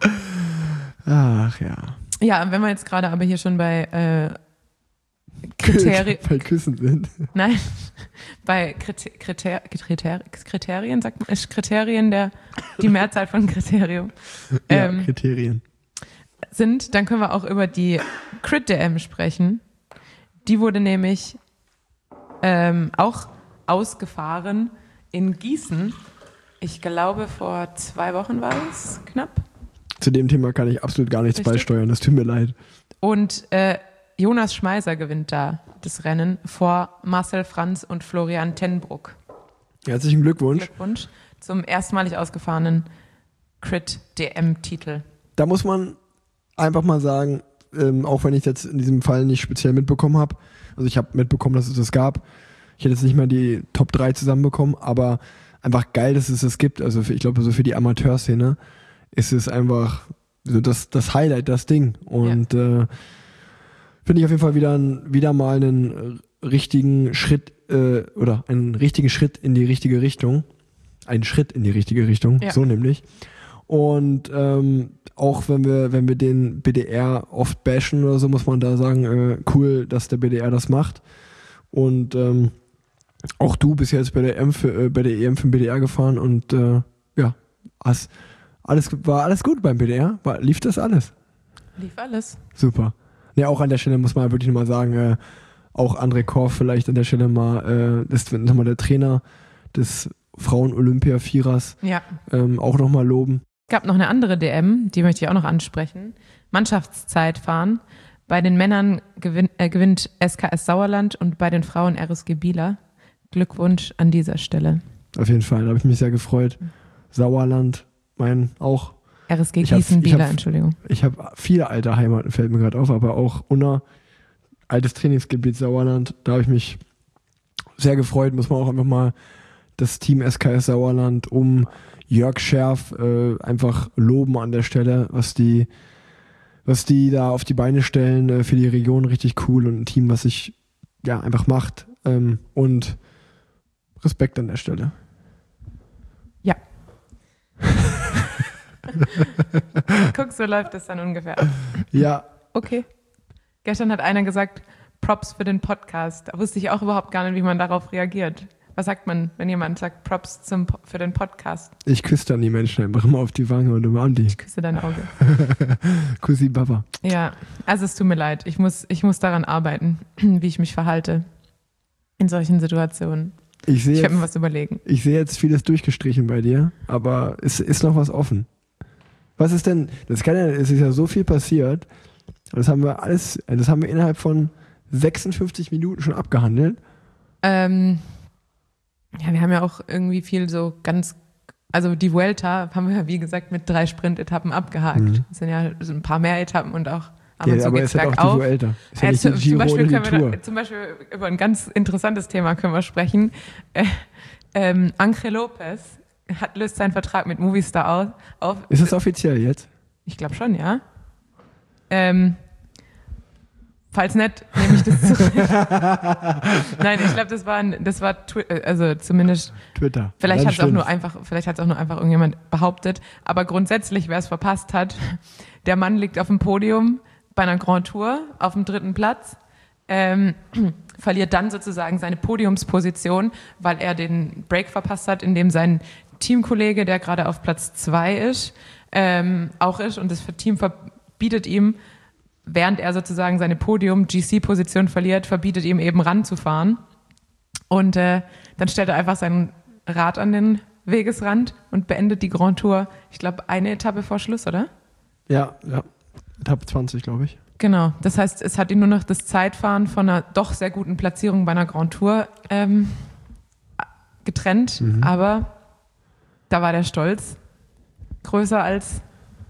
Ach ja. Ja, und wenn wir jetzt gerade aber hier schon bei äh, Kriterien. Bei Küssen sind. Nein, bei Kriter- Kriter- Kriter- Kriterien, sagt man, ist Kriterien der, die Mehrzahl von Kriterium. Ja, ähm, Kriterien. Sind, dann können wir auch über die Crit-D M sprechen. Die wurde nämlich ähm, auch ausgefahren in Gießen. Ich glaube, vor zwei Wochen war es knapp. Zu dem Thema kann ich absolut gar nichts Richtig? beisteuern, das tut mir leid. Und äh, Jonas Schmeiser gewinnt da das Rennen vor Marcel Franz und Florian Tenbruck. Herzlichen Glückwunsch. Glückwunsch zum erstmalig ausgefahrenen Crit-D M-Titel. Da muss man einfach mal sagen, ähm, auch wenn ich jetzt in diesem Fall nicht speziell mitbekommen habe, also ich habe mitbekommen, dass es das gab. Ich hätte jetzt nicht mal die Top drei zusammenbekommen, aber einfach geil, dass es das gibt. Also für, ich glaube, so für die Amateurszene ist es einfach so das, das Highlight, das Ding. Und ja. äh, finde ich auf jeden Fall wieder, wieder mal einen richtigen Schritt äh, oder einen richtigen Schritt in die richtige Richtung. Einen Schritt in die richtige Richtung, ja. so nämlich. Und ähm, auch wenn wir, wenn wir den B D R oft bashen oder so, muss man da sagen, äh, cool, dass der B D R das macht. Und ähm, auch du bist jetzt bei der, M für, äh, bei der E M für den B D R gefahren und äh, ja, hast, alles, war alles gut beim B D R? War, lief das alles? Lief alles. Super. Ja, auch an der Stelle muss man wirklich nochmal sagen, äh, auch André Korf vielleicht an der Stelle mal, äh, das ist nochmal der Trainer des Frauen-Olympia-Vierers, ja. ähm, auch nochmal loben. Gab noch eine andere D M, die möchte ich auch noch ansprechen. Mannschaftszeitfahren. Bei den Männern gewinnt, äh, gewinnt S K S Sauerland und bei den Frauen R S G Bieler. Glückwunsch an dieser Stelle. Auf jeden Fall, da habe ich mich sehr gefreut. Sauerland, mein auch. R S G Ich hab- Gießen ich Bieler, hab- Entschuldigung. Ich habe viele alte Heimaten, fällt mir gerade auf, aber auch Unna, altes Trainingsgebiet Sauerland, da habe ich mich sehr gefreut, muss man auch einfach mal das Team S K S Sauerland um Jörg Scherf äh, einfach loben an der Stelle, was die, was die da auf die Beine stellen, äh, für die Region richtig cool und ein Team, was sich ja einfach macht ähm, und Respekt an der Stelle. Ja. Guck, so läuft es dann ungefähr ab. Ja, Okay. Gestern hat einer gesagt, Props für den Podcast. Da wusste ich auch überhaupt gar nicht, wie man darauf reagiert. Was sagt man, wenn jemand sagt Props zum, für den Podcast? ich küsse dann die Menschen einfach immer auf die Wange und umarm die. Ich küsse dein Auge. Kussi Baba. Ja, also es tut mir leid. Ich muss, ich muss daran arbeiten, wie ich mich verhalte in solchen Situationen. Ich sehe Ich werde mir jetzt, was überlegen. ich sehe jetzt vieles durchgestrichen bei dir, aber es ist noch was offen. Was ist denn, das kann ja, es ist ja so viel passiert, das haben wir alles, das haben wir innerhalb von sechsundfünfzig Minuten schon abgehandelt. Ähm, ja, wir haben ja auch irgendwie viel so ganz, also die Vuelta haben wir ja wie gesagt mit drei Sprint-Etappen abgehakt. Mhm. Es sind ja so ein paar mehr Etappen und auch ab und Ja, zu aber geht's es ist halt auch die bergauf. Vuelta. Ist ja Äh, nicht zu, die zum, Giro Beispiel oder die können wir Tour. da, zum Beispiel über ein ganz interessantes Thema können wir sprechen. Äh, ähm, Ángel López hat, löst seinen Vertrag mit Movistar aus, auf. Ist das offiziell jetzt? Ich glaube schon, ja. Ähm, falls nicht, nehme ich das zurück. Nein, ich glaube, das war, ein, das war, Twi- äh, also zumindest, Twitter. vielleicht Dann hat es auch nur stimmt's. einfach, vielleicht hat es auch nur einfach irgendjemand behauptet. Aber grundsätzlich, wer es verpasst hat, der Mann liegt auf dem Podium bei einer Grand Tour auf dem dritten Platz, ähm, verliert dann sozusagen seine Podiumsposition, weil er den Break verpasst hat, in dem sein Teamkollege, der gerade auf Platz zwei ist, ähm, auch ist und das Team verbietet ihm, während er sozusagen seine Podium-G C-Position verliert, verbietet ihm eben ranzufahren. Und äh, dann stellt er einfach sein Rad an den Wegesrand und beendet die Grand Tour, ich glaube, eine Etappe vor Schluss, oder? Ja, ja. Etappe zwanzig, glaube ich. Genau, das heißt, es hat ihn nur noch das Zeitfahren von einer doch sehr guten Platzierung bei einer Grand Tour ähm, getrennt, Mhm. aber da war der Stolz größer als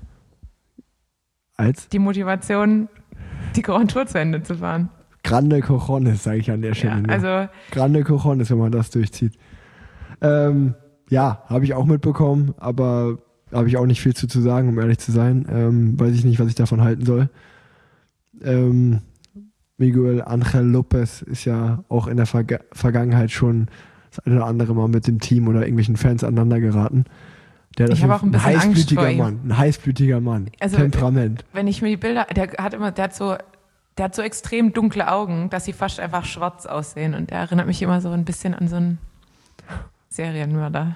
Als die Motivation, die Grand Tour zu Ende zu fahren. Grande Cojones, sage ich an der Stelle. Ja, nur. also Grande Cojones, wenn man das durchzieht. Ähm, ja, habe ich auch mitbekommen, aber habe ich auch nicht viel zu, zu sagen, um ehrlich zu sein. Ähm, weiß ich nicht, was ich davon halten soll. Ähm, Miguel Ángel López ist ja auch in der Verga- Vergangenheit schon das eine oder andere Mal mit dem Team oder irgendwelchen Fans aneinander geraten. Der hat Ich auf habe jeden auch ein Fall- bisschen Angst vor heißblütiger ihm. Mann, ein heißblütiger Mann. Also, Temperament. wenn ich mir die Bilder, der hat immer, der hat so, der hat so extrem dunkle Augen, dass sie fast einfach schwarz aussehen und der erinnert mich immer so ein bisschen an so einen Serienmörder.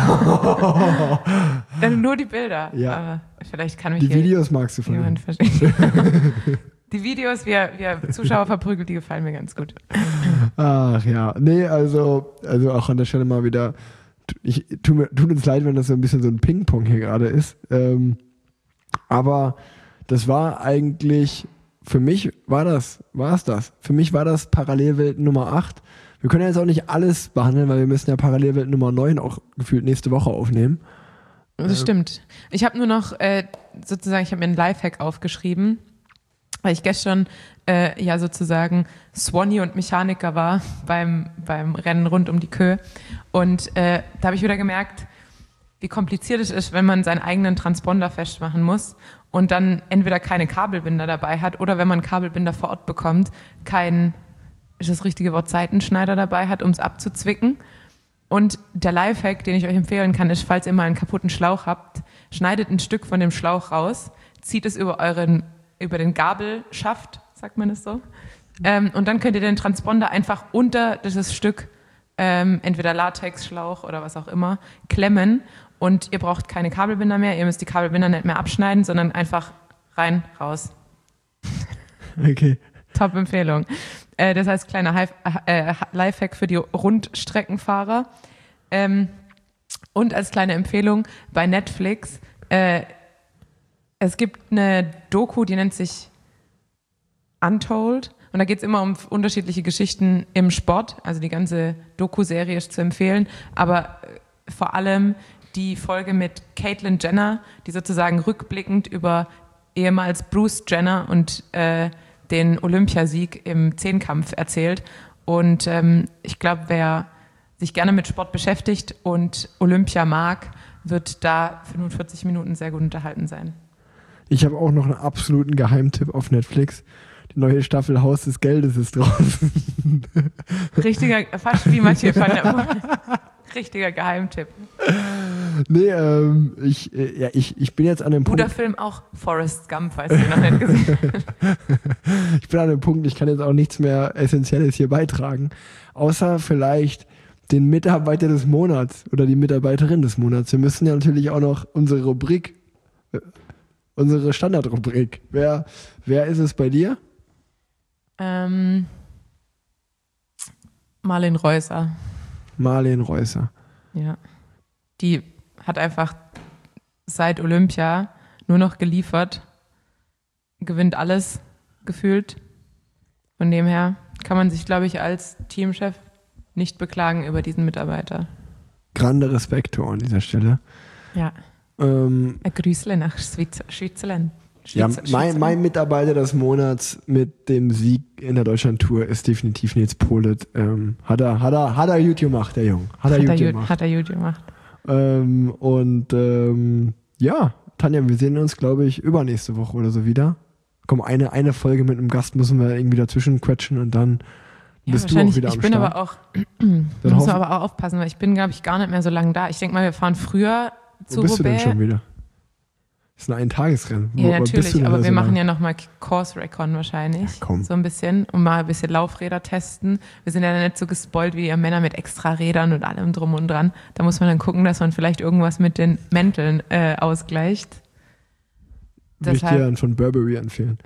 Ja, nur die Bilder. Ja. Aber vielleicht kann mich Die hier Videos magst du von ihm. jemand verstehen. Die Videos, wie er, wie er Zuschauer verprügelt, die gefallen mir ganz gut. Ach ja, nee, also, also auch an der Stelle mal wieder, ich, tut, mir, tut uns leid, wenn das so ein bisschen so ein Ping-Pong hier gerade ist, ähm, aber das war eigentlich, für mich war das, war es das, für mich war das Parallelwelt Nummer acht. Wir können ja jetzt auch nicht alles behandeln, weil wir müssen ja Parallelwelt Nummer neun auch gefühlt nächste Woche aufnehmen. Das stimmt. Ich habe nur noch äh, sozusagen, ich habe mir einen Lifehack aufgeschrieben, weil ich gestern äh, ja sozusagen Swanee und Mechaniker war beim, beim Rennen rund um die Kö. Und äh, da habe ich wieder gemerkt, wie kompliziert es ist, wenn man seinen eigenen Transponder festmachen muss und dann entweder keine Kabelbinder dabei hat oder wenn man Kabelbinder vor Ort bekommt, kein, ist das richtige Wort, Seitenschneider dabei hat, um es abzuzwicken. Und der Lifehack, den ich euch empfehlen kann, ist, falls ihr mal einen kaputten Schlauch habt, schneidet ein Stück von dem Schlauch raus, zieht es über euren über den Gabelschaft, sagt man das so. Ähm, und dann könnt ihr den Transponder einfach unter dieses Stück, ähm, entweder Latexschlauch oder was auch immer, klemmen. Und ihr braucht keine Kabelbinder mehr, ihr müsst die Kabelbinder nicht mehr abschneiden, sondern einfach rein, raus. Okay. Top-Empfehlung. Äh, das heißt, kleiner Hi- äh, Lifehack für die Rundstreckenfahrer. Ähm, und als kleine Empfehlung, bei Netflix Äh, es gibt eine Doku, die nennt sich Untold. Und da geht es immer um unterschiedliche Geschichten im Sport. Also die ganze Doku-Serie ist zu empfehlen. Aber vor allem die Folge mit Caitlyn Jenner, die sozusagen rückblickend über ehemals Bruce Jenner und äh, den Olympiasieg im Zehnkampf erzählt. Und ähm, ich glaube, wer sich gerne mit Sport beschäftigt und Olympia mag, wird da fünfundvierzig Minuten sehr gut unterhalten sein. Ich habe auch noch einen absoluten Geheimtipp auf Netflix. Die neue Staffel Haus des Geldes ist draußen. Richtiger, fast wie Mathieu van der Poel. Richtiger Geheimtipp. Nee, ähm, ich, äh, ja, ich, ich bin jetzt an dem Punkt. Guter Film auch, Forrest Gump, falls du ihn noch nicht gesehen hast. Ich bin an dem Punkt, ich kann jetzt auch nichts mehr Essentielles hier beitragen. Außer vielleicht den Mitarbeiter des Monats oder die Mitarbeiterin des Monats. Wir müssen ja natürlich auch noch unsere Rubrik, äh, unsere Standardrubrik. Wer, wer ist es bei dir? Ähm, Marlen Reusser. Marlen Reusser. Ja. Die hat einfach seit Olympia nur noch geliefert, gewinnt alles gefühlt. Von dem her kann man sich, glaube ich, als Teamchef nicht beklagen über diesen Mitarbeiter. Grande Respekto an dieser Stelle. Ja. Ähm, Ein Grüßle nach Schweiz- Schweizerland. ja, Schweiz- mein, mein Mitarbeiter des Monats mit dem Sieg in der Deutschlandtour ist definitiv Nils Polit. Ähm, hat er, hat er, hat er gut gemacht, der Junge. Hat er Hat gut er, gut, gemacht. hat er gut gemacht. Ähm, und ähm, ja, Tanja, wir sehen uns, glaube ich, übernächste Woche oder so wieder. Komm, eine, eine Folge mit einem Gast müssen wir irgendwie dazwischen quetschen und dann Ja, bist du auch wieder am ich bin Start. aber auch, da muss hoffen- man aber auch aufpassen, weil ich bin, glaube ich, gar nicht mehr so lange da. Ich denke mal, wir fahren früher zu Wo bist du denn Roubaix. schon wieder? Das ist ein Eintagesrennen. Wo- Ja, wo bist du natürlich, denn aber da wir so machen lang? ja nochmal Course Recon wahrscheinlich. Ja, komm. So ein bisschen, und mal ein bisschen Laufräder testen. Wir sind ja nicht so gespoilt wie ihr Männer mit extra Rädern und allem drum und dran. Da muss man dann gucken, dass man vielleicht irgendwas mit den Mänteln äh, ausgleicht. Würde ich dir dann von Burberry empfehlen.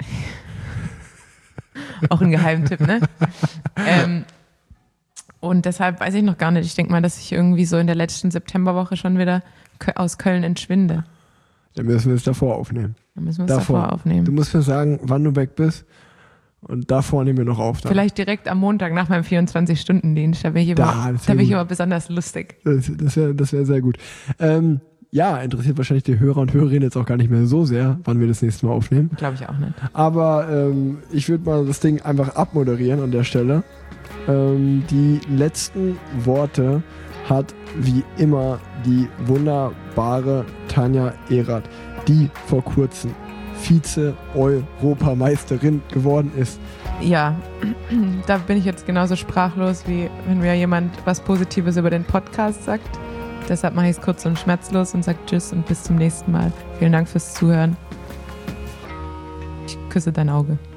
Auch ein Geheimtipp, ne? ähm, und deshalb weiß ich noch gar nicht. Ich denke mal, dass ich irgendwie so in der letzten Septemberwoche schon wieder Kö- aus Köln entschwinde. Dann müssen wir es davor aufnehmen. Dann müssen wir es davor, Du aufnehmen. musst mir sagen, wann du weg bist. Und davor nehmen wir noch auf. Dann. Vielleicht direkt am Montag nach meinem vierundzwanzig-Stunden-Dienst. Da bin ich, Da, immer, das da wär bin ich gut. immer besonders lustig. Das, das wäre das wär sehr gut. Ähm, ja, interessiert wahrscheinlich die Hörer und Hörerinnen jetzt auch gar nicht mehr so sehr, wann wir das nächste Mal aufnehmen. Glaube ich auch nicht. Aber ähm, ich würde mal das Ding einfach abmoderieren an der Stelle. Ähm, die letzten Worte hat wie immer die wunderbare Tanja Erath, die vor kurzem Vize-Europameisterin geworden ist. Ja, da bin ich jetzt genauso sprachlos, wie wenn mir jemand was Positives über den Podcast sagt. Deshalb mache ich es kurz und schmerzlos und sage Tschüss und bis zum nächsten Mal. Vielen Dank fürs Zuhören. Ich küsse dein Auge.